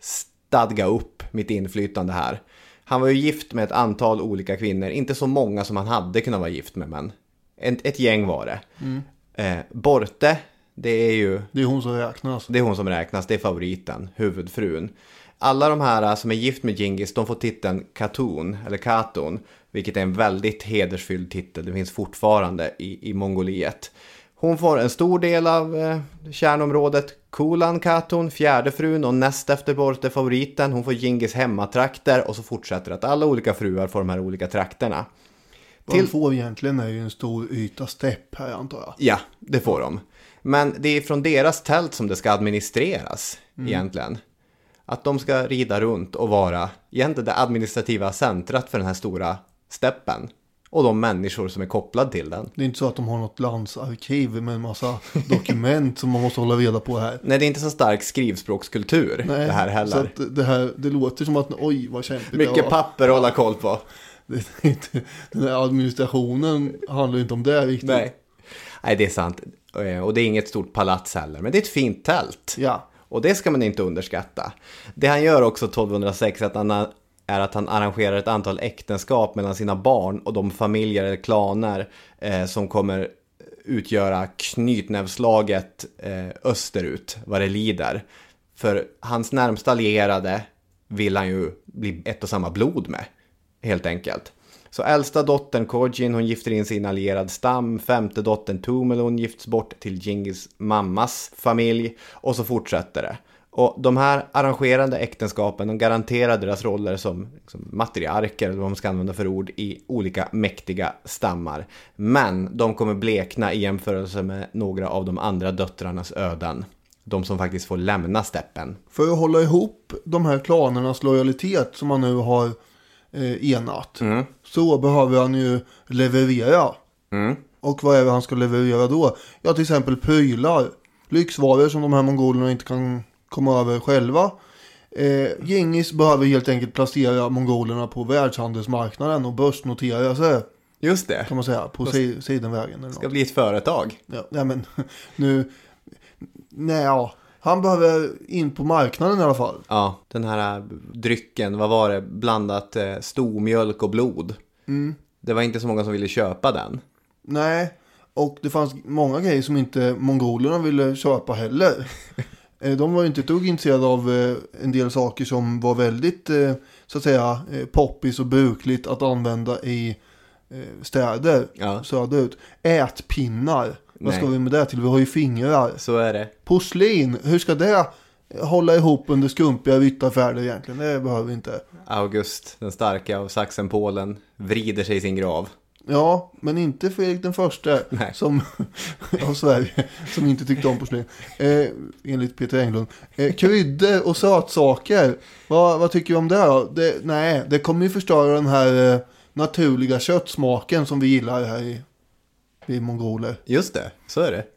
stadga upp mitt inflytande här. Han var ju gift med ett antal olika kvinnor, inte så många som han hade kunnat vara gift med, men ett, ett gäng var det. Mm. Eh, Borte, det är ju... Det är hon som räknas. Det är hon som räknas, det är favoriten, huvudfrun. Alla de här som är gift med Genghis, de får titeln Khatun, eller Khatun, vilket är en väldigt hedersfylld titel. Det finns fortfarande i, i Mongoliet. Hon får en stor del av eh, kärnområdet, Kulan Khatun, fjärde frun, och näst efter Borte favoriten. Hon får Genghis hemmatrakter, och så fortsätter att alla olika fruar får de här olika trakterna. Vad de får egentligen är ju en stor yta stepp här, antar jag. Ja, det får de. Men det är från deras tält som det ska administreras mm. egentligen. Att de ska rida runt och vara egentligen det administrativa centrat för den här stora steppen. Och de människor som är kopplade till den. Det är inte så att de har något landsarkiv med en massa dokument som man måste hålla reda på här. Nej, det är inte så stark skrivspråkskultur. Nej, det här heller. Så att det här, det låter som att, oj vad kämpigt. Mycket papper att hålla koll på. Det är inte, den här administrationen handlar inte om det riktigt. Nej. Nej, det är sant. Och det är inget stort palats heller. Men det är ett fint tält. Ja. Och det ska man inte underskatta. Det han gör också tolvhundrasex att han, är att han arrangerar ett antal äktenskap mellan sina barn och de familjer eller klaner eh, som kommer utgöra knytnävslaget eh, österut, vad det lider. För hans närmsta allierade vill han ju bli ett och samma blod med, helt enkelt. Så äldsta dottern Kojin, hon gifter in sin allierad stam. Femte dottern Tumelun gifts bort till Genghis mammas familj. Och så fortsätter det. Och de här arrangerande äktenskapen, de garanterar deras roller som liksom, matriarker, eller vad man ska använda för ord, i olika mäktiga stammar. Men de kommer blekna i jämförelse med några av de andra döttrarnas öden. De som faktiskt får lämna steppen. För att hålla ihop de här klanernas lojalitet som man nu har eh, enat. Mm. Så behöver han ju leverera. Mm. Och vad är det han ska leverera då? Ja, till exempel prylar. Lyxvaror som de här mongolerna inte kan komma över själva. Eh, Genghis behöver helt enkelt placera mongolerna på världshandelsmarknaden och börsnotera sig. Just det. Kan man säga, på si- sidenvägen. Eller ska något. bli ett företag. Ja, ja men nu... Nej, ja. Han behöver in på marknaden i alla fall. Ja, den här drycken, vad var det? Blandat eh, stomjölk och blod. Mm. Det var inte så många som ville köpa den. Nej, och det fanns många grejer som inte mongolerna ville köpa heller. De var ju inte ett dugg intresserade av en del saker som var väldigt, så att säga, poppis och brukligt att använda i städer. Ja. Söderut. Ätpinnar. Vad ska vi med det till? Vi har ju fingrar. Så är det. Porslin, hur ska det hålla ihop under skumpiga vittafärder egentligen? Det behöver vi inte. August, den starka av Sachsen-Polen, vrider sig i sin grav. Ja, men inte Fredrik den första som, av Sverige som inte tyckte om porslin. Eh, enligt Peter Englund. Eh, kryddor och sötsaker. Vad, vad tycker du om det då? Det, nej, det kommer ju förstöra den här eh, naturliga köttsmaken som vi gillar här i, i mongoler. Just det, så är det.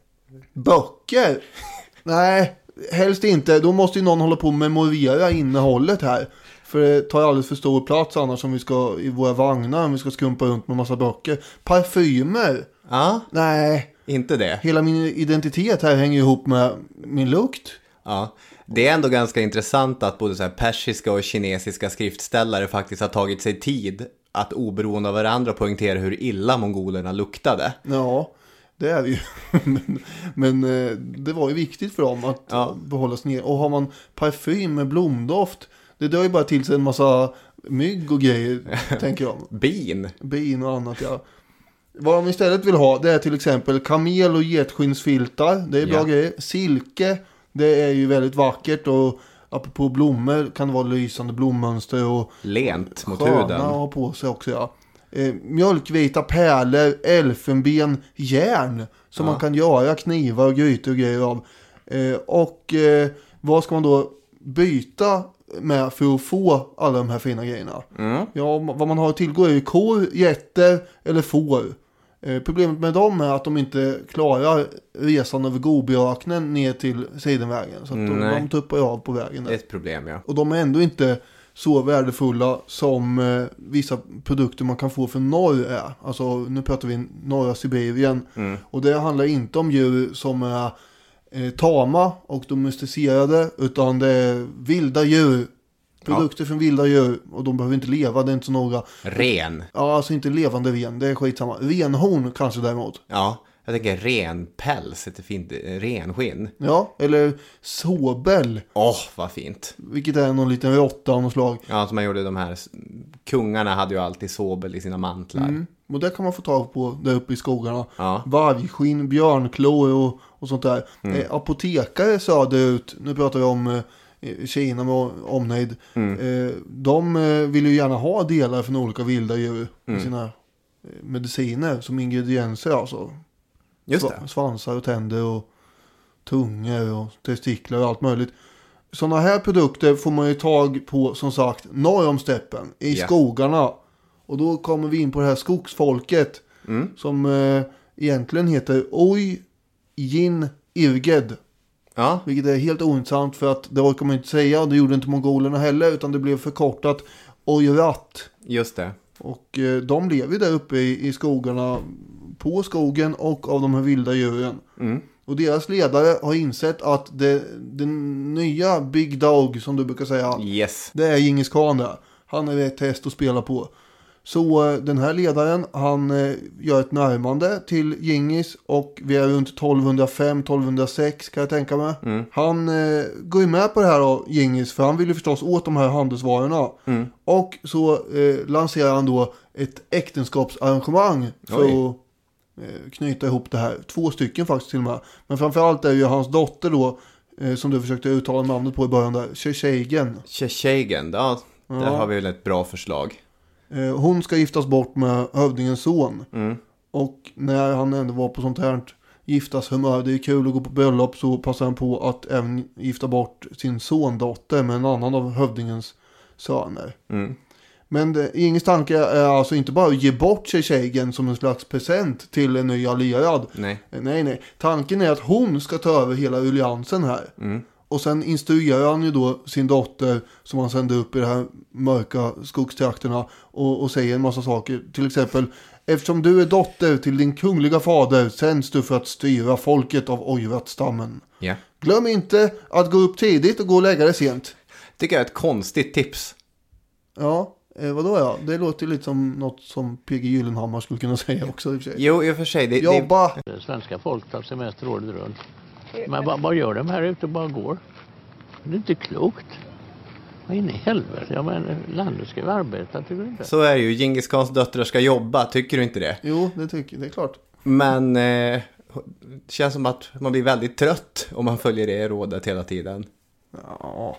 Böcker? Nej, helst inte. Då måste ju någon hålla på att memorera innehållet här. För det tar alldeles för stor plats annars om vi ska i våra vagnar, om vi ska skumpa runt med massa böcker. Parfymer? Ja. Nej. Inte det. Hela min identitet här hänger ihop med min lukt. Ja. Det är ändå ganska intressant att både så här persiska och kinesiska skriftställare faktiskt har tagit sig tid att oberoende av varandra poängtera hur illa mongolerna luktade. Ja, det är vi ju. men, men det var ju viktigt för dem att ja. behållas ner. Och har man parfym med blomdoft, det drar ju bara till sig en massa mygg och grejer, tänker jag. Bin. Bin och annat, ja. Vad de istället vill ha, det är till exempel kamel- och getskinnsfiltar. Det är bra ja. grejer. Silke, det är ju väldigt vackert. Och apropå blommor kan det vara lysande blommönster. Och lent mot huden. Sköna att ha på sig också, ja. Eh, mjölkvita pärlor, elfenben, järn. Som ja. man kan göra knivar och grytor och grejer av. Eh, och eh, vad ska man då byta med för att få alla de här fina grejerna. Mm. Ja, vad man har att tillgå är ju kor, getter eller får. Eh, problemet med dem är att de inte klarar resan över Gobiöknen ner till Sidenvägen. Så att de, de tuppar av på vägen där. Det är ett problem, ja. Och de är ändå inte så värdefulla som eh, vissa produkter man kan få från norr är. Alltså nu pratar vi norra Sibirien. Mm. Och det handlar inte om djur som är eh, tama och domesticerade, utan det är vilda djur. Produkter ja. från vilda djur, och de behöver inte leva, det är inte så några. Ren. Ja, alltså inte levande ren, det är skitsamma. Renhorn kanske däremot. Ja, jag tänker renpäls, ett fint renskinn. Ja, eller såbel. Åh, oh, vad fint. Vilket är någon liten råtta av något slag. Ja, som man gjorde de här, kungarna hade ju alltid såbel i sina mantlar. Mm. Och det kan man få tag på där uppe i skogarna. Ja. Vargskinn, björnklor och, och sånt där. Mm. Eh, apotekare söderut, nu pratar vi om eh, Kina med omnejd. Mm. Eh, de eh, vill ju gärna ha delar från olika vilda djur mm. i sina eh, mediciner som ingredienser. Alltså. Just det. Svansar och tänder och tungor och testiklar och allt möjligt. Sådana här produkter får man ju tag på, som sagt, norr om steppen, i yeah. skogarna. Och då kommer vi in på det här skogsfolket mm. som eh, egentligen heter Oj Jin Irged. Ja. Vilket är helt ointressant, för att det orkar man inte säga, och det gjorde inte mongolerna heller, utan det blev förkortat Ojrat. Just det. Och eh, de lever ju där uppe i, i skogarna, på skogen och av de här vilda djuren. Mm. Och deras ledare har insett att det, den nya Big Dog, som du brukar säga, yes. det är Genghis Khan där. Han är rätt häst att spela på. Så den här ledaren, han eh, gör ett närmande till Genghis, och vi är runt tolvhundrafem tolvhundrasex kan jag tänka mig. Mm. Han eh, går ju med på det här då, Genghis, för han vill ju förstås åt de här handelsvarorna. Mm. Och så eh, lanserar han då ett äktenskapsarrangemang för Oj. att eh, knyta ihop det här. Två stycken faktiskt till och med. Men framförallt är ju hans dotter då, eh, som du försökte uttala namnet på i början där, Chechegen. Chechegen, ja, där ja. har vi väl ett bra förslag. Hon ska giftas bort med hövdingens son. Mm. Och när han ändå var på sånt här giftas humör, det är kul att gå på bröllop, så passar han på att även gifta bort sin sondotter med en annan av hövdingens söner. Mm. Men det, Ingers tanke är alltså inte bara att ge bort Chechegen som en slags present till en ny allierad. Nej. Nej, nej. Tanken är att hon ska ta över hela alliansen här. Mm. Och sen instruerar han ju då sin dotter, som han sänder upp i de här mörka skogstrakterna, och, och säger en massa saker. Till exempel, eftersom du är dotter till din kungliga fader sänds du för att styra folket av Ojrat-stammen. Yeah. Glöm inte att gå upp tidigt och gå och lägga dig sent. Tycker jag är ett konstigt tips. Ja, eh, vadå ja? Det låter lite som något som P G Gyllenhammar skulle kunna säga också i och för sig. Jo, i och för sig. Det, Jobba! Det... Svenska folk tar semester året runt. Men vad, vad gör de här ute och bara går? Det är inte klokt. Vad in i helvete? Ja, men landet ska ju arbeta, tycker du inte? Så är det ju. Genghis Khans döttrar ska jobba, tycker du inte det? Jo, det tycker jag, det är klart. Men eh, det känns som att man blir väldigt trött om man följer det rådet hela tiden. Ja.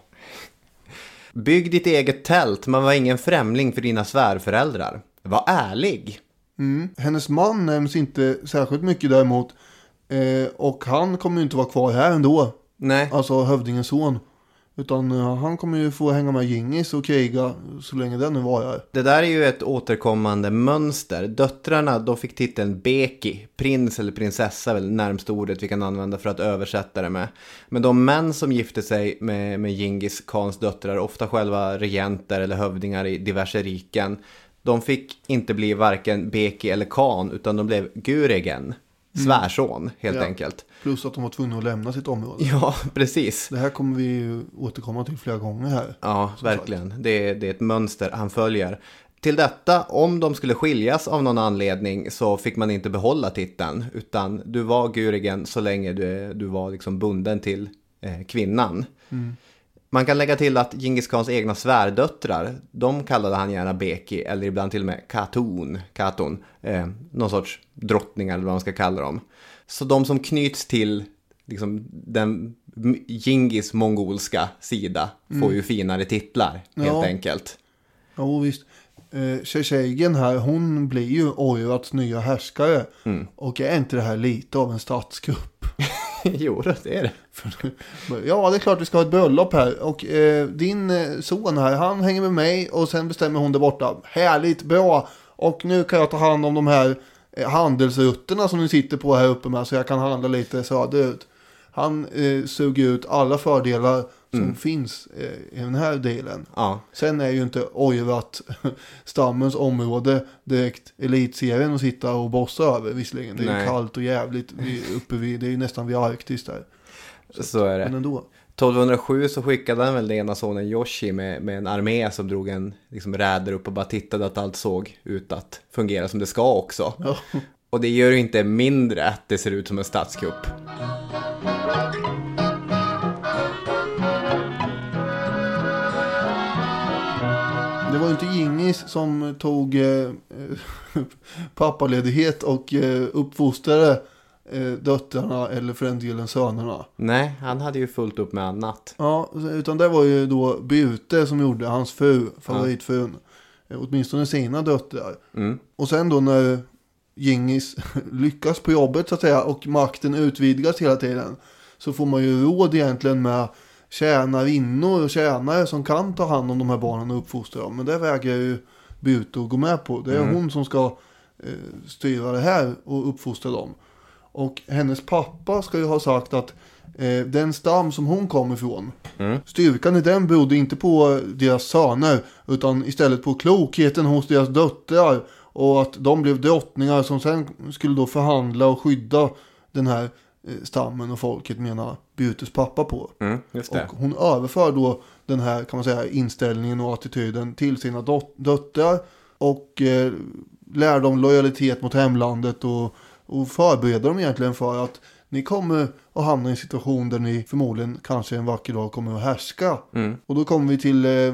Bygg ditt eget tält, man var ingen främling för dina svärföräldrar. Var ärlig. Mm. Hennes man nämns inte särskilt mycket däremot. Eh, och han kommer ju inte vara kvar här ändå. Nej. Alltså hövdingens son. Utan uh, han kommer ju få hänga med Genghis och kriga så länge den nu var här. Det där är ju ett återkommande mönster. Döttrarna, de fick titeln Beki. Prins eller prinsessa, väl närmst ordet vi kan använda för att översätta det med. Men de män som gifte sig med, med Genghis Khans döttrar, ofta själva regenter eller hövdingar i diverse riken, de fick inte bli varken Beki eller Khan, utan de blev Guregen. Svärson, helt ja. enkelt. Plus att de var tvungna att lämna sitt område. Ja, precis. Det här kommer vi ju återkomma till flera gånger här. Ja, verkligen. Det är, det är ett mönster han följer. Till detta, om de skulle skiljas av någon anledning, så fick man inte behålla titeln. Utan du var Gurigen så länge du, du var liksom bunden till eh, kvinnan. Mm. Man kan lägga till att Genghis Khans egna svärdöttrar, de kallade han gärna Beki, eller ibland till och med Katun, Katun, eh, någon sorts drottningar eller vad man ska kalla dem. Så de som knyts till liksom, den Genghis mongolska sida mm. får ju finare titlar, helt ja. enkelt. Ja, visst. Eh, Chechegen här, hon blir ju Ojrats nya härskare. Mm. Och är inte det här lite av en statskupp? Jo, det är det. Ja, det är klart vi ska ha ett bröllop här. Och eh, din eh, son här, han hänger med mig och sen bestämmer hon där borta. Härligt, bra. Och nu kan jag ta hand om de här eh, handelsrutterna som ni sitter på här uppe med. Så jag kan handla lite söderut. Han eh, suger ut alla fördelar som mm. finns eh, i den här delen. Ja. Sen är ju inte Oirat stammens område direkt elitserien att sitta och bossa över visserligen. Det är Nej. ju kallt och jävligt vi, uppe vid, det är ju nästan vid Arktis där. Så, så är det. Men ändå. tolvhundrasju så skickade han väl den ena sonen Yoshi med, med en armé som drog en liksom, räder upp och bara tittade att allt såg ut att fungera som det ska också. Ja. Och det gör ju inte mindre att det ser ut som en statskupp. Det var ju inte Gingis som tog eh, pappaledighet och eh, uppfostrade eh, döttrarna eller för en delen sönerna. Nej, han hade ju fullt upp med annat. Ja, utan det var ju då Bute som gjorde hans fru, favoritfrun. Ja. Eh, åtminstone sina döttrar. Mm. Och sen då när Gingis lyckas på jobbet så att säga och makten utvidgas hela tiden så får man ju råd egentligen med tjänarinnor och tjänare som kan ta hand om de här barnen och uppfostra dem. Men det vägrar ju Bute att gå med på. Det är mm. hon som ska eh, styra det här och uppfostra dem. Och hennes pappa ska ju ha sagt att eh, den stam som hon kommer ifrån, mm. styrkan i den berodde inte på deras söner utan istället på klokheten hos deras döttrar och att de blev drottningar som sen skulle då förhandla och skydda den här stammen och folket menar Butes pappa på. Mm, just det. Och hon överför då den här kan man säga inställningen och attityden till sina dot- döttrar och eh, lär dem lojalitet mot hemlandet och, och förbereder dem egentligen för att ni kommer att hamna i en situation där ni förmodligen kanske en vacker dag kommer att härska. Mm. Och då kommer vi till eh,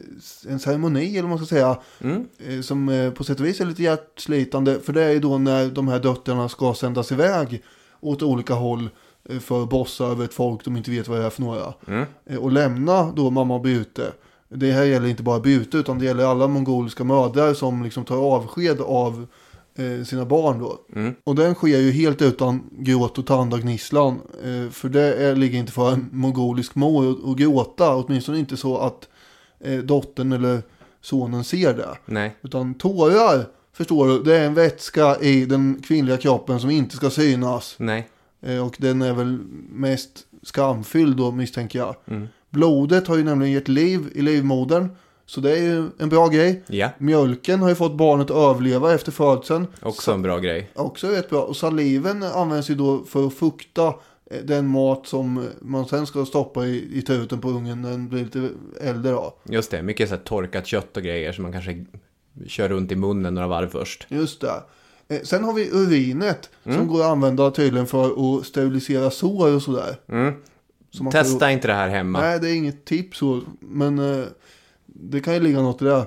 en ceremoni eller vad man ska säga mm. eh, som eh, på sätt och vis är lite hjärtslitande för det är ju då när de här döttrarna ska sändas iväg åt olika håll för att bossa över ett folk de inte vet vad det är för några. Mm. Och lämna då mamma Bute. Det här gäller inte bara Bute utan det gäller alla mongoliska mödrar som liksom tar avsked av eh, sina barn då. Mm. Och den sker ju helt utan gråt och tandagnisslan. Eh, för det är, ligger inte för en mongolisk mor att gråta. Åtminstone inte så att eh, dottern eller sonen ser det. Nej. Utan tårar, förstår du, det är en vätska i den kvinnliga kroppen som inte ska synas. Nej. Eh, och den är väl mest skamfylld då misstänker jag. Mm. Blodet har ju nämligen gett liv i livmodern. Så det är ju en bra grej. Ja. Mjölken har ju fått barnet att överleva efter födseln. Också en bra grej. Också rätt bra. Och saliven används ju då för att fukta den mat som man sen ska stoppa i, i truten på ungen när den blir lite äldre då. Just det, mycket så här torkat kött och grejer som man kanske kör runt i munnen några varv först. Just det. Eh, sen har vi urinet mm. som går att använda tydligen för att sterilisera sår och sådär. Mm. Så testa kan... inte det här hemma. Nej, det är inget tips så, men eh, det kan ju ligga något i det.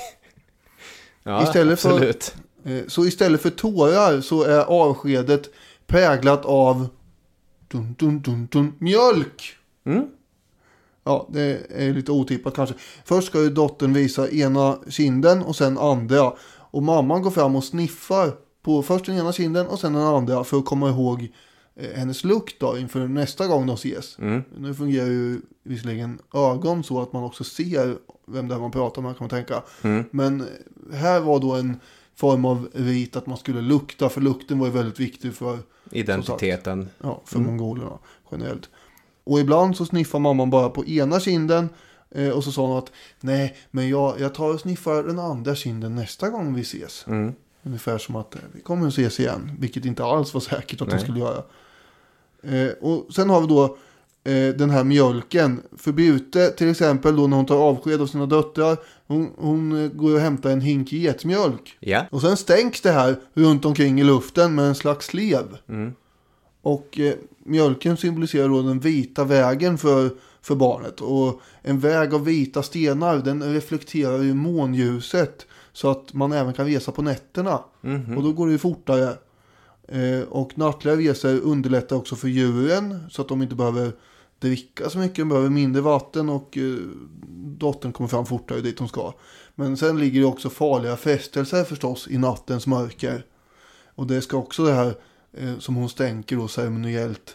Ja, istället absolut. För, eh, så istället för tårar så är avskedet präglat av dun, dun, dun, dun, mjölk. Mm. Ja, det är lite otippat kanske. Först ska ju dottern visa ena kinden och sen andra. Och mamman går fram och sniffar på först den ena kinden och sen den andra för att komma ihåg eh, hennes lukt då inför nästa gång de ses. Mm. Nu fungerar ju visserligen ögon så att man också ser vem det är man pratar med kan man tänka. Mm. Men här var då en form av rit att man skulle lukta, för lukten var ju väldigt viktig för identiteten. Sagt, ja, för mm. mongolerna generellt. Och ibland så sniffar mamman bara på ena kinden eh, och så sa hon att nej, men jag, jag tar och sniffar den andra kinden nästa gång vi ses. Mm. Ungefär som att eh, vi kommer att ses igen, vilket inte alls var säkert att nej. de skulle göra. Eh, och sen har vi då eh, den här mjölken. För Bute till exempel då när hon tar avsked av sina döttrar, hon, hon eh, går och hämtar en hink getmjölk. Yeah. Och sen stänks det här runt omkring i luften med en slags slev. Mm. Och eh, mjölken symboliserar då den vita vägen för, för barnet. Och en väg av vita stenar, den reflekterar ju månljuset. Så att man även kan resa på nätterna. Mm-hmm. Och då går det ju fortare. Eh, och nattliga resor underlättar också för djuren. Så att de inte behöver dricka så mycket. De behöver mindre vatten och eh, dottern kommer fram fortare dit hon ska. Men sen ligger det också farliga frestelser förstås i nattens mörker. Och det ska också det här... som hon stänker då ceremoniellt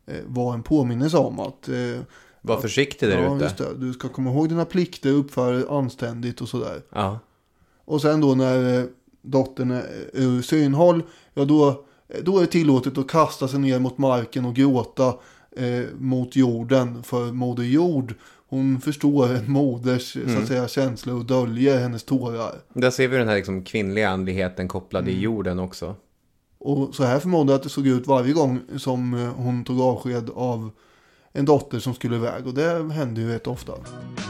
eh, var en påminnelse om att... Eh, var försiktig där ja, ute. Just det. Du ska komma ihåg dina plikter, uppföra anständigt och sådär. Ja. Och sen då när eh, dottern är ur synhåll, ja då, då är det tillåtet att kasta sig ner mot marken och gråta eh, mot jorden. För moder jord, hon förstår en moders mm. så att säga, känslor och döljer hennes tårar. Där ser vi den här liksom, kvinnliga andligheten kopplad mm. i jorden också. Och så här förmådde att det såg ut varje gång som hon tog avsked av en dotter som skulle iväg. Och det hände ju rätt ofta.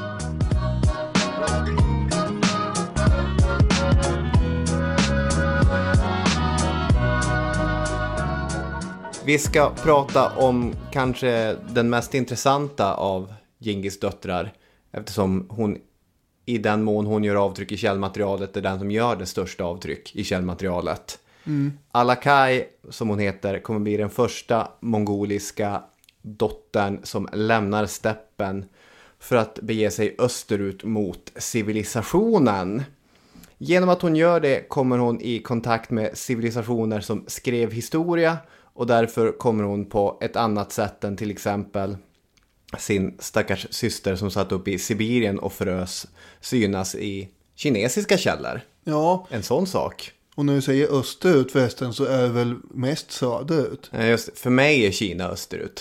Vi ska prata om kanske den mest intressanta av Gengis döttrar. Eftersom hon, i den mån hon gör avtryck i källmaterialet, är den som gör det största avtryck i källmaterialet. Mm. Alakay, som hon heter, kommer bli den första mongoliska dottern som lämnar steppen för att bege sig österut mot civilisationen. Genom att hon gör det kommer hon i kontakt med civilisationer som skrev historia, och därför kommer hon på ett annat sätt än till exempel sin stackars syster som satt upp i Sibirien och frös synas i kinesiska källor. Ja. En sån sak. Och när du säger österut förresten så är det väl mest söderut? Ja, just, för mig är Kina österut.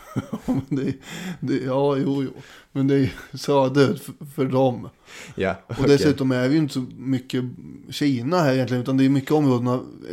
det, det, ja, jo, jo. Men det är söderut för, för dem. Ja, okay. Och dessutom är det ju inte så mycket Kina här egentligen, utan det är mycket områdena eh,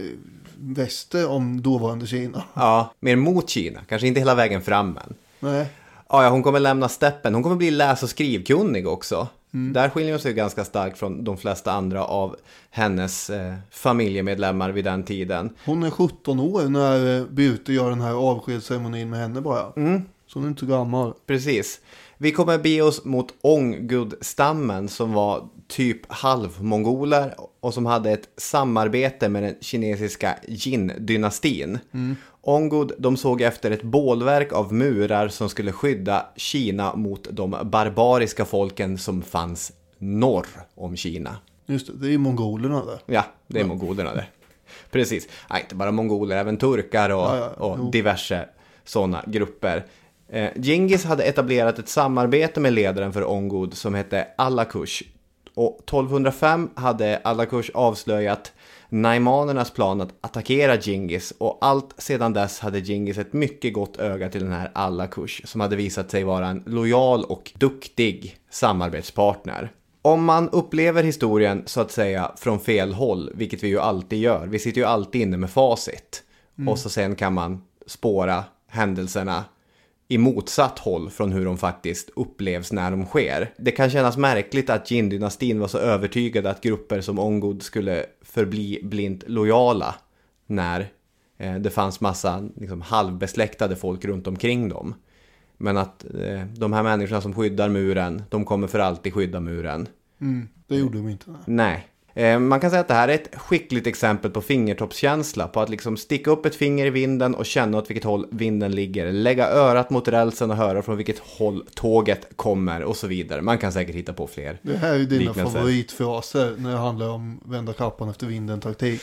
väster om dåvarande Kina. Ja, mer mot Kina. Kanske inte hela vägen fram än. Nej. Ja, ja, hon kommer lämna steppen. Hon kommer bli läs- och skrivkunnig också. Mm. Där skiljer hon sig ganska starkt från de flesta andra av hennes eh, familjemedlemmar vid den tiden. Hon är sjutton år när Birte gör den här avskedsceremonin med henne bara. Mm. Så hon är inte så gammal. Precis. Vi kommer be oss mot Onggud-stammen som var typ halvmongoler och som hade ett samarbete med den kinesiska Jin-dynastin. Mm. Onggud, de såg efter ett bålverk av murar som skulle skydda Kina mot de barbariska folken som fanns norr om Kina. Just det, det är mongolerna där. Ja, det är ja. mongolerna där. Precis. Nej, inte bara mongoler, även turkar och, ja, ja. och diverse sådana grupper. Eh, Gengis hade etablerat ett samarbete med ledaren för Onggud som hette Allakush. Och tolvhundrafem hade Allakush avslöjat naimanernas plan att attackera Gengis, och allt sedan dess hade Gengis ett mycket gott öga till den här Allakush som hade visat sig vara en lojal och duktig samarbetspartner. Om man upplever historien så att säga från fel håll, vilket vi ju alltid gör, vi sitter ju alltid inne med facit mm. och så sen kan man spåra händelserna i motsatt håll från hur de faktiskt upplevs när de sker. Det kan kännas märkligt att Jin-dynastin var så övertygade att grupper som Onggud skulle förbli blint lojala när eh, det fanns massa liksom, halvbesläktade folk runt omkring dem. Men att eh, de här människorna som skyddar muren, de kommer för alltid skydda muren. Mm, det gjorde de inte. Nej. Nej. Man kan säga att det här är ett skickligt exempel på fingertoppskänsla, på att liksom sticka upp ett finger i vinden och känna åt vilket håll vinden ligger, lägga örat mot rälsen och höra från vilket håll tåget kommer och så vidare. Man kan säkert hitta på fler. Det här är dina liknelser. Favoritfraser när det handlar om vända kappan efter vinden taktik.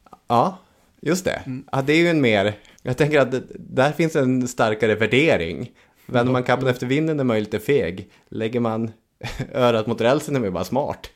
Ja, just det. Mm. Ja, det är ju en mer, jag tänker att det, där finns en starkare värdering. Vänder man kappan efter vinden är man ju lite feg. Lägger man örat mot rälsen är man ju bara smart.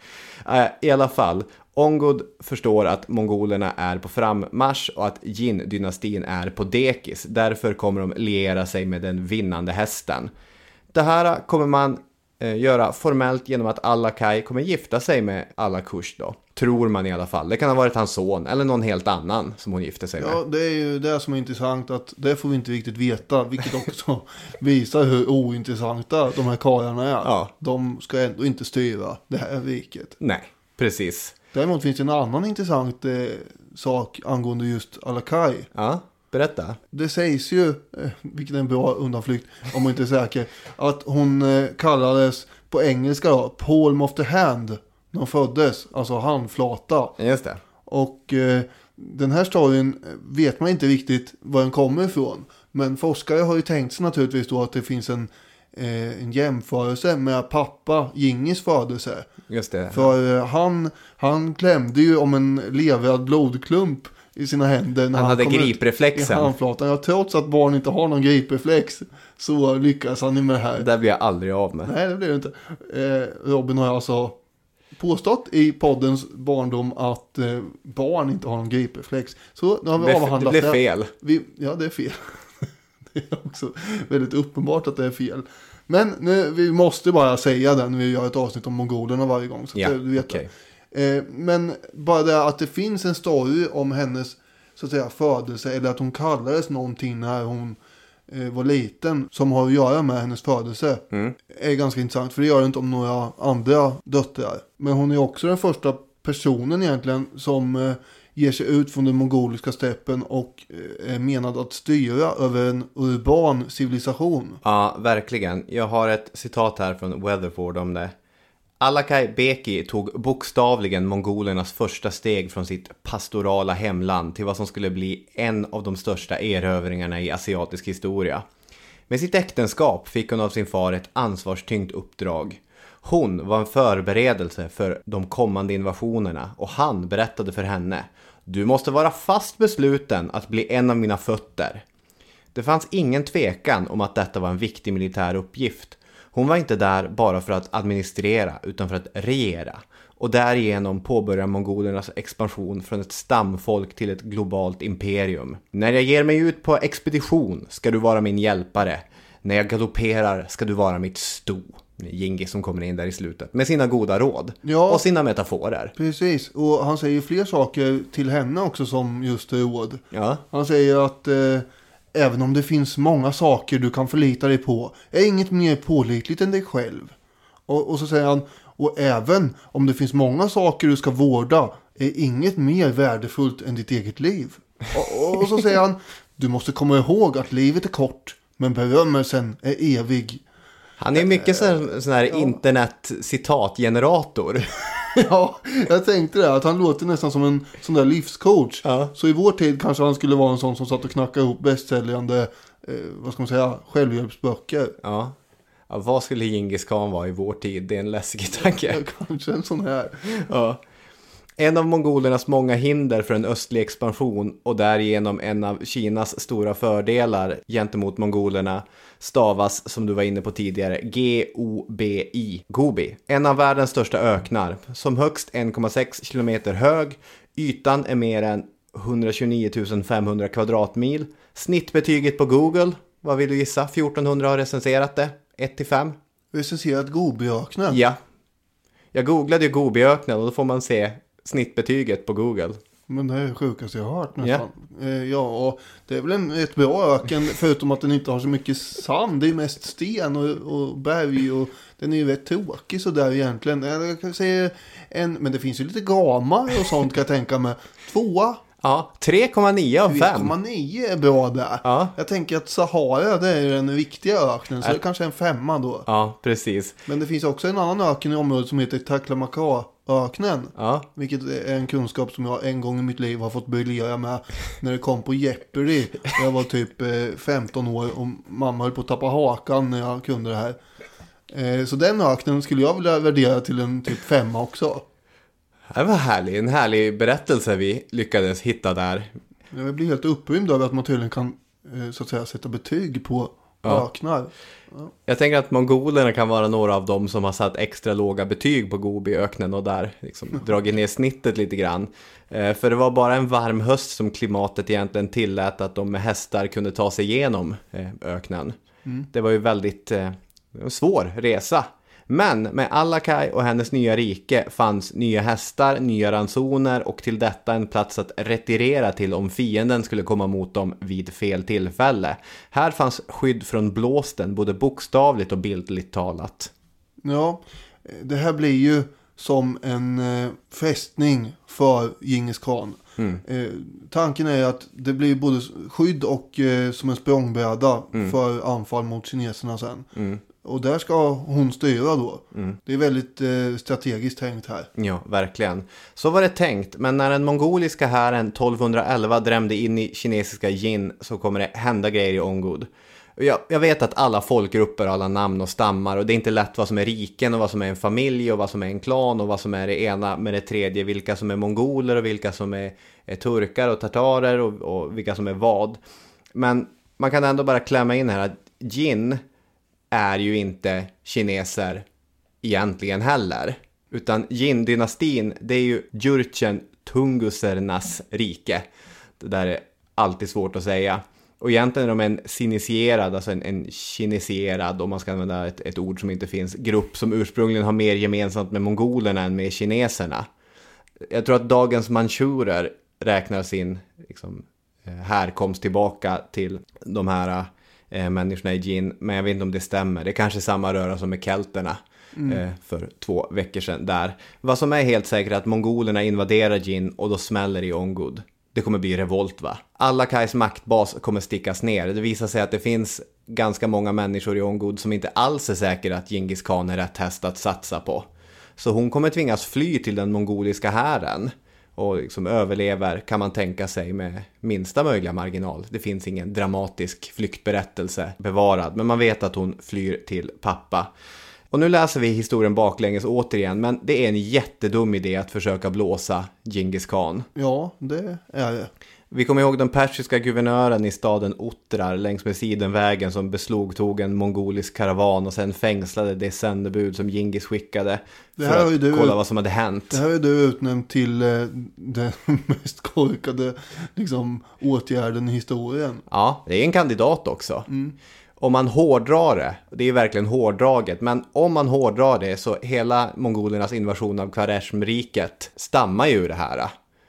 I alla fall, Onggud förstår att mongolerna är på frammarsch och att Jin-dynastin är på dekis. Därför kommer de liera sig med den vinnande hästen. Det här kommer man eh, göra formellt genom att Alakay kommer gifta sig med Allakush då. Tror man i alla fall. Det kan ha varit hans son eller någon helt annan som hon gifte sig med. Ja, det är ju det som är intressant, att det får vi inte riktigt veta, vilket också visar hur ointressanta de här karlarna är. Ja. De ska ändå inte styra det här riket. Nej, precis. Däremot finns det en annan intressant eh, sak angående just Alakay. Ja, berätta. Det sägs ju, eh, vilket är en bra undanflykt om man inte är säker, att hon eh, kallades på engelska då, palm of the hand. När hon föddes, alltså handflata. Just det. Och eh, den här storyn vet man inte riktigt var den kommer ifrån. Men forskare har ju tänkt sig naturligtvis då att det finns en, eh, en jämförelse med pappa Gengis födelse. Just det. För eh, han, han klämde ju om en levrad blodklump i sina händer. När han, han hade kom gripreflexen. I handflatan. Ja, trots att barn inte har någon gripreflex så lyckas han med det här. Det blir jag aldrig av med. Nej, det blir det inte. Eh, Robin har alltså påstått i poddens barndom att eh, barn inte har någon gripreflex. Så nu har vi det, avhandlat det. Det blev fel. Vi, ja, det är fel. Det är också väldigt uppenbart att det är fel. Men nu, vi måste bara säga det när vi gör ett avsnitt om mongolerna varje gång. Så ja, att du vet okay. eh, Men bara det att det finns en story om hennes så att säga födelse, eller att hon kallades någonting när hon eh, var liten som har att göra med hennes födelse, mm. är ganska intressant. För det gör det inte om några andra döttrar. Men hon är också den första personen egentligen som eh, ger sig ut från den mongoliska steppen och är menad att styra över en urban civilisation. Ja, verkligen. Jag har ett citat här från Weatherford om det. Alakay Beki tog bokstavligen mongolernas första steg från sitt pastorala hemland till vad som skulle bli en av de största erövringarna i asiatisk historia. Med sitt äktenskap fick hon av sin far ett ansvarstyngt uppdrag. Hon var en förberedelse för de kommande invasionerna och han berättade för henne: du måste vara fast besluten att bli en av mina fötter. Det fanns ingen tvekan om att detta var en viktig militär uppgift. Hon var inte där bara för att administrera utan för att regera. Och därigenom påbörjar mongolernas expansion från ett stamfolk till ett globalt imperium. När jag ger mig ut på expedition ska du vara min hjälpare. När jag galopperar ska du vara mitt sto. Genghis som kommer in där i slutet med sina goda råd, ja, och sina metaforer. Precis, och han säger fler saker till henne också som just råd. Ja. Han säger att eh, även om det finns många saker du kan förlita dig på, är inget mer pålitligt än dig själv. Och, och så säger han, och även om det finns många saker du ska vårda, är inget mer värdefullt än ditt eget liv. och, och så säger han, du måste komma ihåg att livet är kort, men berömmelsen är evig. Han är mycket sån, sån här ja. internet-citatgenerator. Ja, jag tänkte det. Att han låter nästan som en sån där livscoach. Ja. Så i vår tid kanske han skulle vara en sån som satt och knackade ihop bästsäljande, eh, vad ska man säga, självhjälpsböcker. Ja. Ja, vad skulle Genghis Khan vara i vår tid? Det är en läskig tanke. Ja, kanske en sån här. Ja. En av mongolernas många hinder för en östlig expansion och därigenom en av Kinas stora fördelar gentemot mongolerna stavas, som du var inne på tidigare, G O B I, Gobi. En av världens största öknar, som högst en komma sex kilometer hög, ytan är mer än etthundratjugonio tusen femhundra kvadratmil. Snittbetyget på Google, vad vill du gissa? fjortonhundra har recenserat det, ett till fem. Recenserat Gobiöknen? Ja. Jag googlade ju Gobiöknen och då får man se snittbetyget på Google. Men det är det sjukaste jag har hört nästan. Yeah. Ja, och det är väl en ett bra öken, förutom att den inte har så mycket sand. Det är mest sten och, och berg, och den är ju rätt tråkig så där egentligen. Jag kan säga en, men det finns ju lite gamar och sånt kan jag tänka mig. Tvåa. Ja, tre komma nio av fem. tre komma nio är bra där. Ja. Jag tänker att Sahara, det är den viktiga öknen, så Ä- det kanske är en femma då. Ja, precis. Men det finns också en annan öken i området som heter Taklamakan-öknen. Ja. Vilket är en kunskap som jag en gång i mitt liv har fått briljera med när det kom på Jeopardy. Jag var typ femton år och mamma höll på att tappa hakan när jag kunde det här. Så den öknen skulle jag vilja värdera till en typ femma också. Det var härlig, en härlig berättelse vi lyckades hitta där. Jag blir helt upprymd över att man tydligen kan så att säga sätta betyg på ja. öknar. Ja. Jag tänker att mongolerna kan vara några av dem som har satt extra låga betyg på Gobiöknen och där liksom dragit ner snittet lite grann. Eh, för det var bara en varm höst som klimatet egentligen tillät att de med hästar kunde ta sig igenom eh, öknen. Mm. Det var ju väldigt eh, svår resa. Men med Alakay och hennes nya rike fanns nya hästar, nya ransoner och till detta en plats att retirera till om fienden skulle komma mot dem vid fel tillfälle. Här fanns skydd från blåsten, både bokstavligt och bildligt talat. Ja, det här blir ju som en eh, fästning för Genghis Khan. Mm. Eh, tanken är att det blir både skydd och eh, som en språngbräda mm. för anfall mot kineserna sen. Mm. Och där ska hon styra då. Mm. Det är väldigt eh, strategiskt tänkt här. Ja, verkligen. Så var det tänkt. Men när den mongoliska hären tolvhundraelva drämde in i kinesiska Jin så kommer det hända grejer i Ongod. Jag, jag vet att alla folkgrupper har alla namn och stammar och det är inte lätt vad som är riken och vad som är en familj och vad som är en klan och vad som är det ena med det tredje, vilka som är mongoler och vilka som är, är turkar och tatarer och, och vilka som är vad. Men man kan ändå bara klämma in här att Jin är ju inte kineser egentligen heller. Utan Jin-dynastin, det är ju Jurchen Tungusernas rike. Det där är alltid svårt att säga. Och egentligen är de en sinitierad, alltså en, en kinesierad, om man ska använda ett, ett ord som inte finns, grupp som ursprungligen har mer gemensamt med mongolerna än med kineserna. Jag tror att dagens manchurer räknar sin liksom, härkomst tillbaka till de här eh, människorna i Jin, men jag vet inte om det stämmer. Det är kanske samma röra som med kelterna. Mm. Eh, för två veckor sedan där. Vad som är helt säkert är att mongolerna invaderar Jin och då smäller i Ongud. Det kommer bli revolt, va? Alla Kais maktbas kommer stickas ner. Det visar sig att det finns ganska många människor i Ongud som inte alls är säkra att Genghis Khan är rätt häst att satsa på. Så hon kommer tvingas fly till den mongoliska hären. Och liksom överlever, kan man tänka sig, med minsta möjliga marginal. Det finns ingen dramatisk flyktberättelse bevarad, men man vet att hon flyr till pappa. Och nu läser vi historien baklänges återigen, men det är en jättedum idé att försöka blåsa Genghis Khan. Ja, det är det. Vi kommer ihåg den persiska guvernören i staden Uttrar längs med Sidenvägen som beslogtog en mongolisk karavan och sen fängslade det sändebud som Genghis skickade för att du, kolla vad som hade hänt. Det här är du utnämnt till eh, den mest korkade liksom, åtgärden i historien. Ja, det är en kandidat också. Mm. Om man hårdrar det, det är verkligen hårdraget, men om man hårdrar det så hela mongolernas invasion av Kvareshmriket stammar ju det här.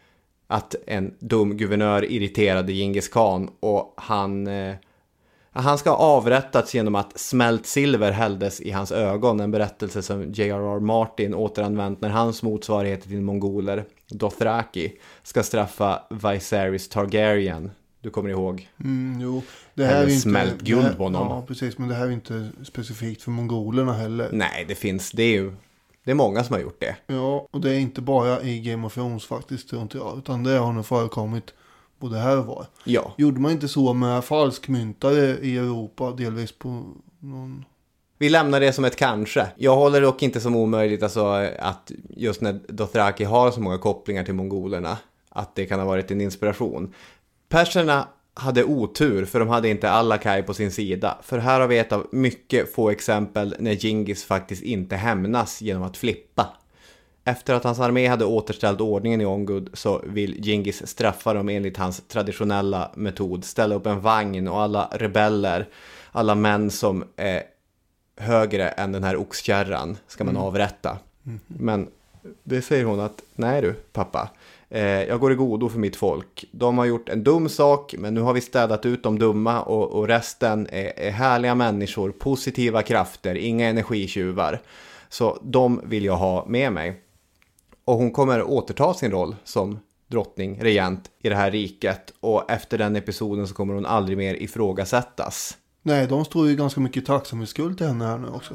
Att en dum guvernör irriterade Genghis Khan och han, eh, han ska ha avrättats genom att smält silver hälldes i hans ögon. En berättelse som J R R Martin återanvänt när hans motsvarighet till mongoler, Dothraki, ska straffa Viserys Targaryen. Du kommer ihåg? Mm, jo. Det här är inte smält guld på honom. Ja, precis. Men det här är inte specifikt för mongolerna heller. Nej, det finns. Det är ju det är många som har gjort det. Ja, och det är inte bara i Game of Thrones faktiskt, tror inte jag. Utan det har nog förekommit både här och var. Ja. Gjorde man inte så med falskmyntare i Europa, delvis på någon... Vi lämnar det som ett kanske. Jag håller dock inte som omöjligt alltså, att just när Dothraki har så många kopplingar till mongolerna, att det kan ha varit en inspiration. Perserna hade otur för de hade inte alla Kai på sin sida. För här har vi ett av mycket få exempel när Genghis faktiskt inte hämnas genom att flippa. Efter att hans armé hade återställt ordningen i Ongud så vill Genghis straffa dem enligt hans traditionella metod. Ställa upp en vagn och alla rebeller, alla män som är högre än den här oxkärran ska man mm. avrätta. Mm. Men det säger hon att, nej du pappa. Jag går i godo för mitt folk. De har gjort en dum sak, men nu har vi städat ut de dumma och, och resten är, är härliga människor, positiva krafter, inga energitjuvar. Så de vill jag ha med mig. Och hon kommer återta sin roll som drottning, regent i det här riket. Och efter den episoden så kommer hon aldrig mer ifrågasättas. Nej, de står ju ganska mycket tacksamhetsskuld till henne här nu också.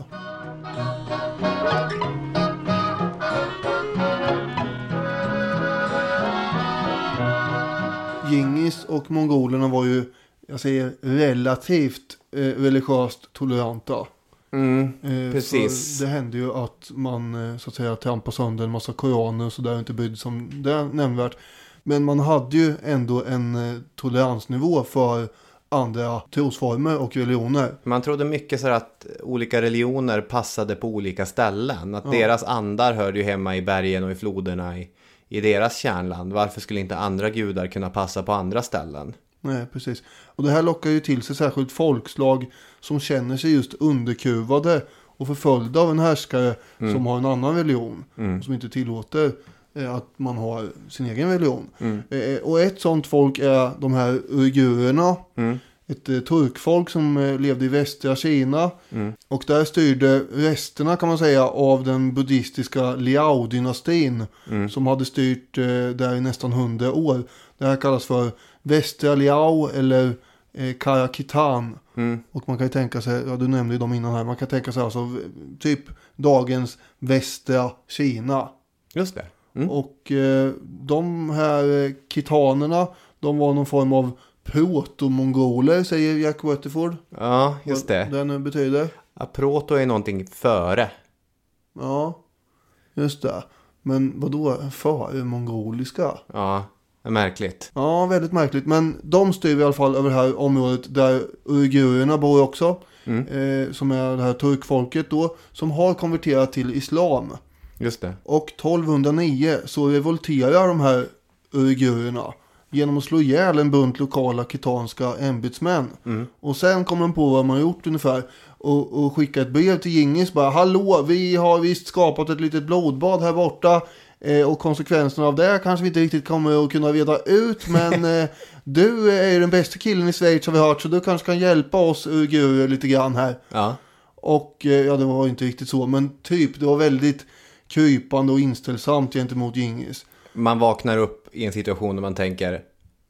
Genghis och mongolerna var ju, jag säger, relativt eh, religiöst toleranta. Mm, eh, precis. Det hände ju att man eh, så att säga trampade sönder en massa koraner och så där, inte byggd som det nämnvärt. Men man hade ju ändå en eh, toleransnivå för andra trosformer och religioner. Man trodde mycket så att olika religioner passade på olika ställen. Att ja. deras andar hörde ju hemma i bergen och i floderna i i deras kärnland. Varför skulle inte andra gudar kunna passa på andra ställen? Nej, precis. Och det här lockar ju till sig särskilt folkslag som känner sig just underkuvade och förföljda av en härskare mm. som har en annan religion. Mm. Som inte tillåter eh, att man har sin egen religion. Mm. Eh, och ett sånt folk är de här uigurerna. Mm. Ett eh, turkfolk som eh, levde i västra Kina. Mm. Och där styrde resterna, kan man säga, av den buddhistiska Liao-dynastin. Mm. Som hade styrt eh, där i nästan hundra år. Det här kallas för västra Liao eller eh, Karakitan. Mm. Och man kan ju tänka sig, ja du nämnde ju dem innan här. Man kan tänka sig alltså typ dagens västra Kina. Just det. Mm. Och eh, de här kitanerna, de var någon form av proto-mongoler, säger Jack Rutherford. Ja, just det. Vad den betyder. Ja, proto är någonting före. Ja, just det. Men vadå före mongoliska? Ja, det är märkligt. Ja, väldigt märkligt. Men de styr i alla fall över det här området där uigurerna bor också. Mm. Eh, som är det här turkfolket då. Som har konverterat till islam. Just det. Och tolvhundranio så revolterar de här uigurerna genom att slå ihjäl en bunt lokala kitanska ämbetsmän. Mm. Och sen kommer de på vad man har gjort ungefär. Och, och skicka ett brev till Genghis. Bara, hallå, vi har visst skapat ett litet blodbad här borta. Eh, och konsekvenserna av det kanske vi inte riktigt kommer att kunna reda ut. Men eh, du är ju den bästa killen i Schweiz har vi hört. Så du kanske kan hjälpa oss uigurer lite grann här. Ja. Och eh, ja, det var inte riktigt så. Men typ, det var väldigt krypande och inställsamt gentemot Genghis. Man vaknar upp i en situation där man tänker,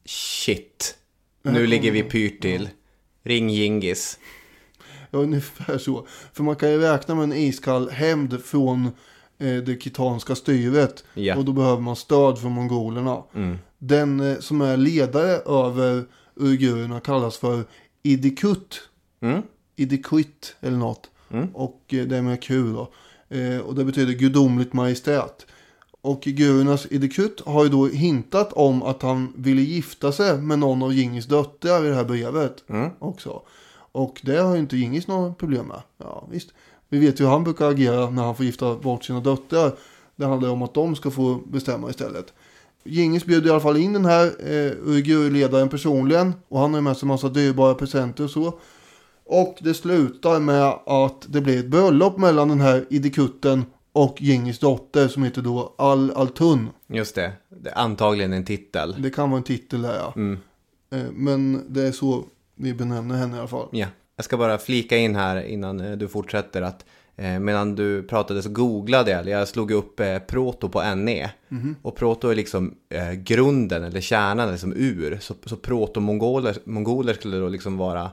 shit, nu ligger vi pyrt till. Ja. Ring Genghis. Ja, ungefär så. För man kan ju räkna med en iskall hämnd från eh, det kitanska styret. Yeah. Och då behöver man stöd från mongolerna. Mm. Den eh, som är ledare över uigurerna kallas för Idikut. Mm. Idikut eller något. Mm. Och eh, det är med Q då. Eh, och det betyder gudomligt majestät. Och gurernas Idikut har ju då hintat om att han ville gifta sig med någon av Genghis döttrar i det här brevet mm. också. Och det har ju inte Genghis några problem med. Ja, visst. Vi vet ju hur han brukar agera när han får gifta bort sina döttrar. Det handlar om att de ska få bestämma istället. Genghis bjöd i alla fall in den här eh, uigurledaren personligen. Och han har ju med sig en massa dyrbara presenter och så. Och det slutar med att det blir ett bröllop mellan den här Idikutten och Genghis dotter som heter då Al-Altun. Just det. Det är antagligen en titel. Det kan vara en titel där, ja. Mm. Eh, men det är så vi benämner henne i alla fall. Ja. Jag ska bara flika in här innan eh, du fortsätter att eh, medan du pratade så googlade jag. Jag slog upp eh, proto på N E. Mm-hmm. Och proto är liksom eh, grunden eller kärnan, liksom ur. Så, så proto-mongoler mongoler skulle då liksom vara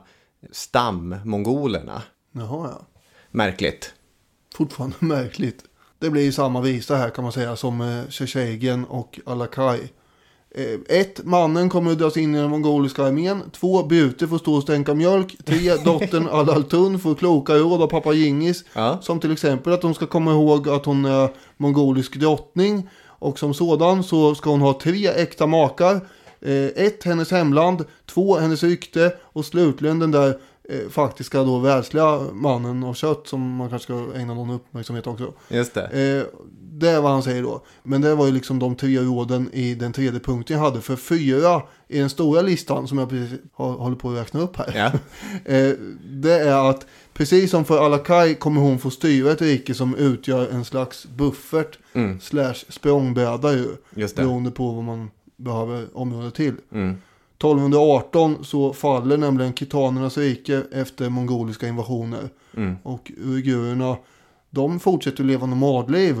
stam-mongolerna. Jaha, ja. Märkligt. Fortfarande märkligt. Det blir ju samma visa här kan man säga som eh, Chechegen och Alakai. Eh, ett, mannen kommer att dras in i den mongoliska armén. Två, Bute får stå och stänka mjölk. Tre, dottern Al-Altun får kloka råd av pappa Genghis. Ja. Som till exempel att de ska komma ihåg att hon är mongolisk drottning. Och som sådan så ska hon ha tre äkta makar. Eh, ett, hennes hemland. Två, hennes rykte. Och slutligen den där eh, faktiska då världsliga mannen av kött som man kanske ska ägna någon uppmärksamhet också. Just det. Eh, det är vad han säger då. Men det var ju liksom de tre råden i den tredje punkten jag hade. För fyra i den stora listan som jag precis har, håller på att räkna upp här. Ja. eh, det är att precis som för Alakai kommer hon få styra ett rike som utgör en slags buffert mm. slash språngbräda ju. Just det. Beroende på vad man behöver området till. Mm. tolvhundraarton så faller nämligen kitanernas rike efter mongoliska invasioner. Mm. Och uigurerna, de fortsätter leva nomadliv.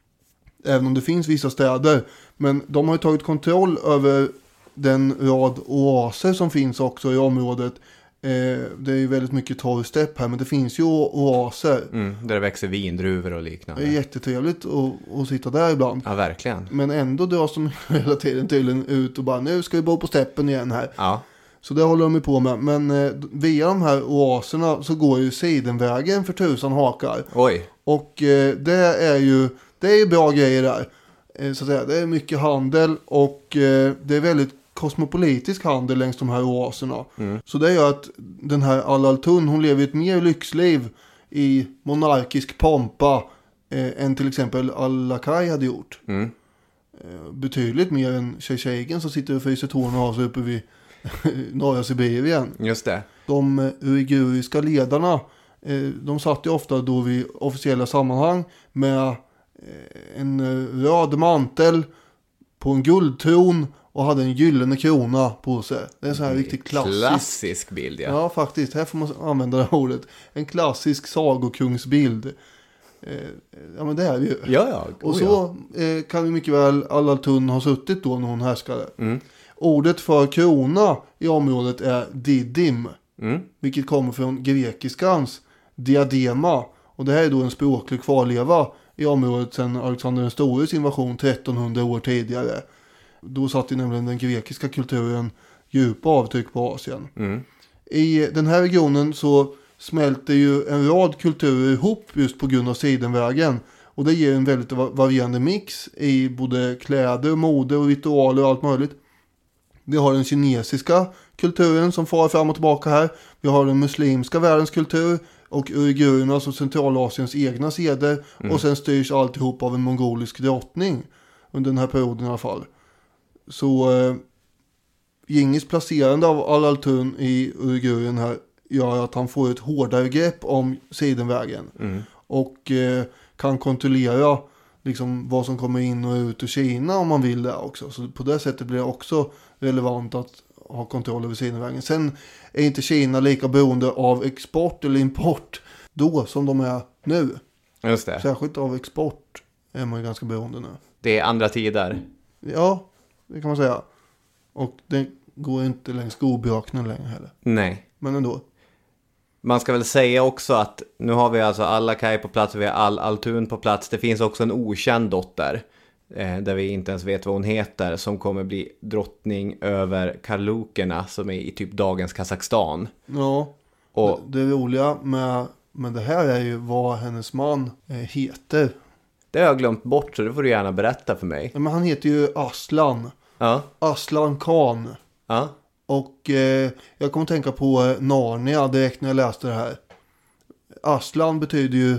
Även om det finns vissa städer. Men de har ju tagit kontroll över den rad oaser som finns också i området. Eh, det är ju väldigt mycket torrstepp här. Men det finns ju oaser. Mm, där det växer vindruvor och liknande. Det är jättetrevligt att, att sitta där ibland. Ja, verkligen. Men ändå dras de hela tiden tydligen ut och bara nu ska vi bo på steppen igen här. Ja. Så det håller de ju på med. Men eh, via de här oaserna så går ju sidenvägen för tusan hakar. Oj. Och eh, det är ju det är ju bra grejer där. Eh, så att säga. Det är mycket handel och eh, det är väldigt kosmopolitisk handel längs de här oaserna. Mm. Så det gör att den här Al-Altun, hon lever ett mer lyxliv i monarkisk pompa eh, än till exempel Alakai hade gjort. Mm. Eh, betydligt mer än Chechegen som sitter och fryser tårna av sig uppe vid norra Sibirien. Just det. De uiguriska ledarna eh, de satt ju ofta då vid officiella sammanhang med eh, en röd mantel på en guldtron och hade en gyllene krona på sig. Det är en sån här riktigt klassisk. Klassisk bild, ja. Ja, faktiskt. Här får man använda det här ordet. En klassisk sagokungsbild. Eh, ja, men det är vi ju. Ja, ja. Oh, och så ja. eh, kan ju mycket väl Al-Altun ha suttit då när hon härskade. Mm. Ordet för krona i området är didim. Mm. Vilket kommer från grekiskans diadema. Och det här är då en språklig kvarleva i området sedan Alexander den stores invasion trettonhundra år tidigare. Då satt ju nämligen den grekiska kulturen djupa avtryck på Asien. Mm. I den här regionen så smälter ju en rad kulturer ihop just på grund av sidenvägen. Och det ger en väldigt varierande mix i både kläder, mode och ritualer och allt möjligt. Vi har den kinesiska kulturen som far fram och tillbaka här. Vi har den muslimska världens kultur och uigurernas och Centralasiens egna seder. Mm. Och sen styrs alltihop av en mongolisk drottning under den här perioden i alla fall. Så eh, Genghis placerande av Al-Altun i uiguren här gör att han får ett hårdare grepp om sidenvägen. Mm. Och eh, kan kontrollera liksom vad som kommer in och ut ur Kina om man vill det också. Så på det sättet blir det också relevant att ha kontroll över sidenvägen. Sen är inte Kina lika beroende av export eller import då som de är nu. Just det. Särskilt av export är man ju ganska beroende nu. Det är andra tider. Ja, det kan man säga. Och det går inte längs skobjaknen längre heller. Nej. Men ändå. Man ska väl säga också att nu har vi alltså Alla-Kaj på plats och vi har Al-Altun på plats. Det finns också en okänd dotter eh, där vi inte ens vet vad hon heter som kommer bli drottning över Karlukerna som är i typ dagens Kazakstan. Ja, och det, det roliga med, med det här är ju vad hennes man eh, heter. Det har jag glömt bort så det får du gärna berätta för mig. Ja, men han heter ju Aslan. Ja. Aslan Khan. Ja. Och eh, jag kommer att tänka på Narnia direkt när jag läste det här. Aslan betyder ju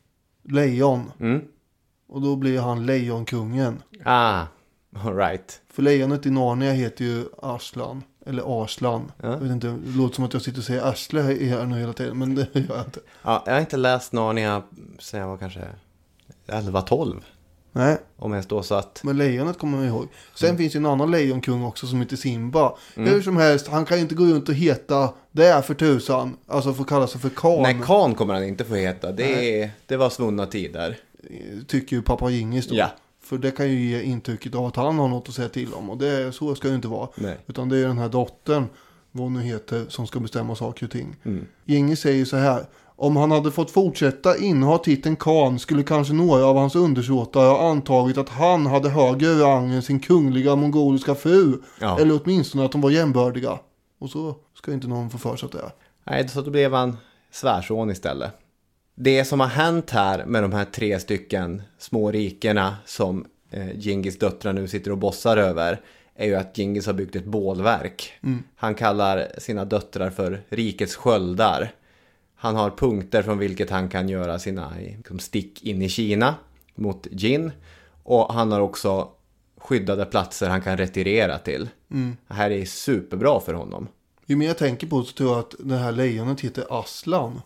lejon. Mm. Och då blir han lejonkungen. Ah, all right. För lejonet i Narnia heter ju Aslan. Eller Aslan. Ja. Jag vet inte, det låter som att jag sitter och säger Asle här nu hela tiden. Men det gör jag inte. Ja, jag har inte läst Narnia sen jag var kanske elva tolv. Nej. Om jag står så att... Men lejonet kommer man ihåg. Sen mm. finns ju en annan lejonkung också som heter Simba. Mm. Hur som helst, han kan ju inte gå runt och heta det är för tusan. Alltså få kalla sig för Khan. Nej, Khan kommer han inte få heta. Det, är, det var svunna tider. Tycker ju pappa Genghis då. Ja. För det kan ju ge intrycket av att han har något att säga till om. Och det, så ska det inte vara. Nej. Utan det är den här dottern, vad hon nu heter, som ska bestämma saker och ting. Mm. Genghis säger så här. Om han hade fått fortsätta inneha titeln Khan skulle kanske några av hans undersåtar ha antagit att han hade högre rang än sin kungliga mongoliska fru. Ja. Eller åtminstone att de var jämbördiga. Och så ska inte någon få för sig att det är. Nej, så då blev han svärson istället. Det som har hänt här med de här tre stycken små rikerna som eh, Genghis döttrar nu sitter och bossar över är ju att Genghis har byggt ett bålverk. Mm. Han kallar sina döttrar för rikets sköldar. Han har punkter från vilket han kan göra sina liksom, stick in i Kina mot Jin. Och han har också skyddade platser han kan retirera till. Mm. Det här är superbra för honom. Ju mer jag tänker på så tror jag att det här lejonet heter Aslan.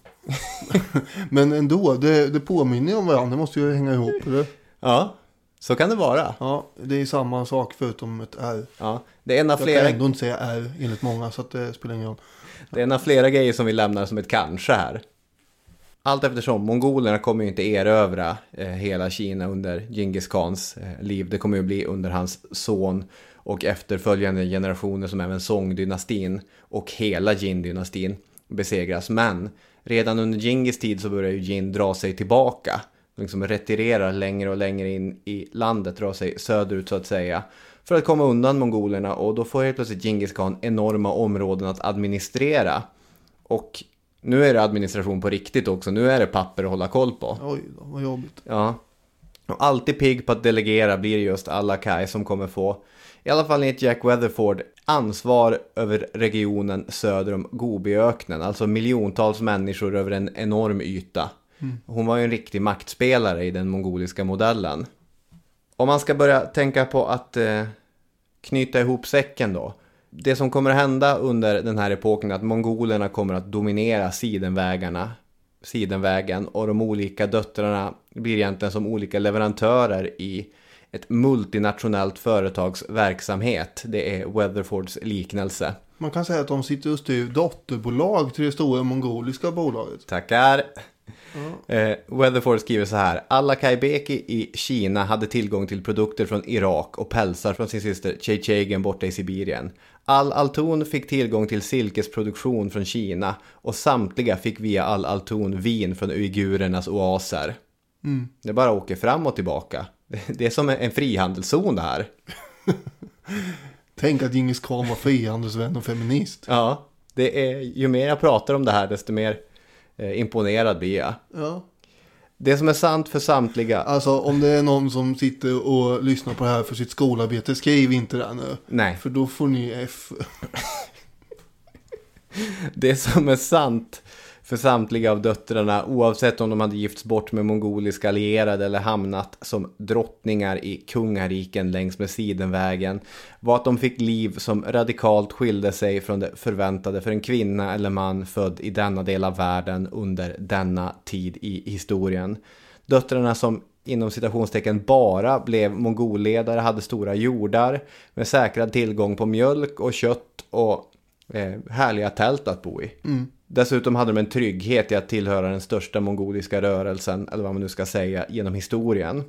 Men ändå, det, det påminner om varandra. Det måste ju hänga ihop, eller? Ja, så kan det vara. Ja, det är samma sak förutom ett R. Ja, det är en av jag flera... kan ändå inte säga R enligt många så att det spelar ingen roll. Det är en av flera grejer som vi lämnar som ett kanske här. Allt eftersom, mongolerna kommer ju inte erövra eh, hela Kina under Genghis Khans eh, liv. Det kommer ju bli under hans son och efterföljande generationer som även Song-dynastin och hela Jin-dynastin besegras. Men redan under Genghis tid så börjar ju Jin dra sig tillbaka. Liksom retirerar längre och längre in i landet, drar sig söderut så att säga. För att komma undan mongolerna och då får helt plötsligt Genghis Khan enorma områden att administrera. Och nu är det administration på riktigt också. Nu är det papper att hålla koll på. Oj, vad jobbigt. Ja. Och alltid pigg på att delegera blir just Alla-Kaj som kommer få, i alla fall enligt Jack Weatherford, ansvar över regionen söder om Gobiöknen. Alltså miljontals människor över en enorm yta. Mm. Hon var ju en riktig maktspelare i den mongoliska modellen. Om man ska börja tänka på att eh, knyta ihop säcken då. Det som kommer att hända under den här epoken är att mongolerna kommer att dominera sidenvägarna, sidenvägen och de olika döttrarna blir egentligen som olika leverantörer i ett multinationellt företags verksamhet. Det är Weatherfords liknelse. Man kan säga att de sitter och styr dotterbolag till det stora mongoliska bolaget. Tackar! Ja. Eh, Weatherford skriver så här. Alla-Kaj Beki i Kina hade tillgång till produkter från Irak och pälsar från sin syster Cheychegen borta i Sibirien. Al-Altun fick tillgång till silkesproduktion från Kina och samtliga fick via Al-Altun vin från uigurernas oaser. Mm. Det bara åker fram och tillbaka. Det är som en frihandelszon det här. Tänk att Djingis Khan var frihandelsvän och feminist. Ja, det är, ju mer jag pratar om det här desto mer eh, imponerad blir jag. Ja. Det som är sant för samtliga... Alltså om det är någon som sitter och lyssnar på det här för sitt skolarbete, skriv inte det nu. Nej. För då får ni F. Det som är sant för samtliga av döttrarna, oavsett om de hade gifts bort med mongoliska allierade eller hamnat som drottningar i kungariken längs med Sidenvägen, var att de fick liv som radikalt skilde sig från det förväntade för en kvinna eller man född i denna del av världen under denna tid i historien. Döttrarna som inom citationstecken bara blev mongolledare hade stora jordar med säkrad tillgång på mjölk och kött och eh, härliga tält att bo i. Mm. Dessutom hade de en trygghet i att tillhöra den största mongoliska rörelsen, eller vad man nu ska säga, genom historien.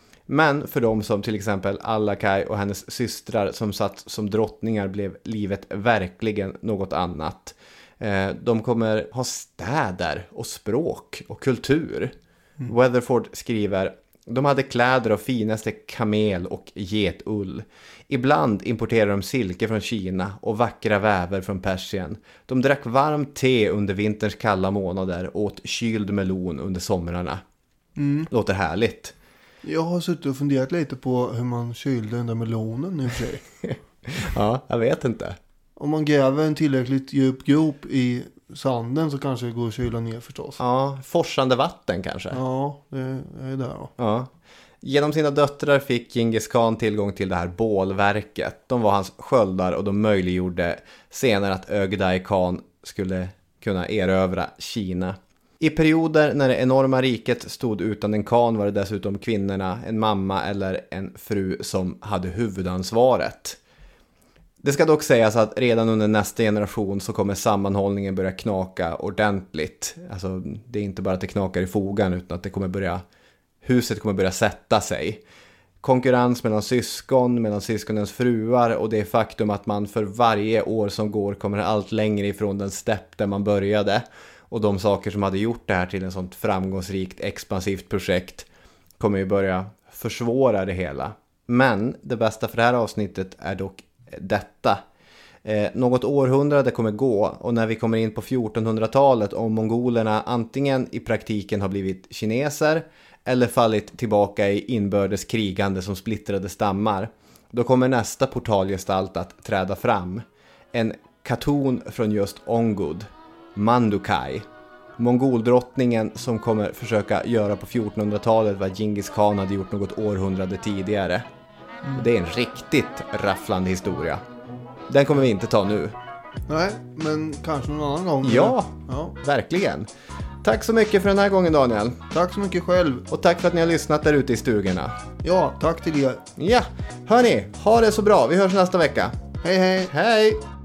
Men för de som till exempel Allakaj och hennes systrar som satt som drottningar blev livet verkligen något annat. Eh, de kommer ha städer och språk och kultur. Mm. Weatherford skriver: de hade kläder av finaste kamel och getull. Ibland importerade de silke från Kina och vackra väver från Persien. De drack varmt te under vinterns kalla månader och åt kyld melon under somrarna. Mm. Låter härligt. Jag har suttit och funderat lite på hur man kylde den där melonen i och för sig. Ja, jag vet inte. Om man gräver en tillräckligt djup grop i sanden så kanske det går att kyla ner förstås. Ja, forsande vatten kanske. Ja, det är där då. Ja. Genom sina döttrar fick Djingis Khan tillgång till det här bålverket. De var hans sköldar och de möjliggjorde senare att Ögedei Khan skulle kunna erövra Kina. I perioder när det enorma riket stod utan en khan var det dessutom kvinnorna, en mamma eller en fru som hade huvudansvaret. Det ska dock sägas att redan under nästa generation så kommer sammanhållningen börja knaka ordentligt. Alltså det är inte bara att det knakar i fogan utan att det kommer börja, huset kommer börja sätta sig. Konkurrens mellan syskon, mellan syskonens fruar och det faktum att man för varje år som går kommer allt längre ifrån den stepp där man började. Och de saker som hade gjort det här till en sånt framgångsrikt, expansivt projekt kommer ju börja försvåra det hela. Men det bästa för det här avsnittet är dock detta. Eh, något århundrade kommer gå och när vi kommer in på fjortonhundratalet om mongolerna antingen i praktiken har blivit kineser eller fallit tillbaka i inbördes krigande som splittrade stammar, då kommer nästa portalgestalt att träda fram. En katon från just Ongud, Mandukai, mongoldrottningen som kommer försöka göra på fjortonhundratalet vad Djingis Khan hade gjort något århundrade tidigare. Mm. Det är en riktigt rafflande historia. Den kommer vi inte ta nu. Nej, men kanske någon annan gång. Ja, ja, verkligen. Tack så mycket för den här gången, Daniel. Tack så mycket själv. Och tack för att ni har lyssnat där ute i stugorna. Ja, tack till er. Ja, hörni, ha det så bra. Vi hörs nästa vecka. Hej, hej. Hej.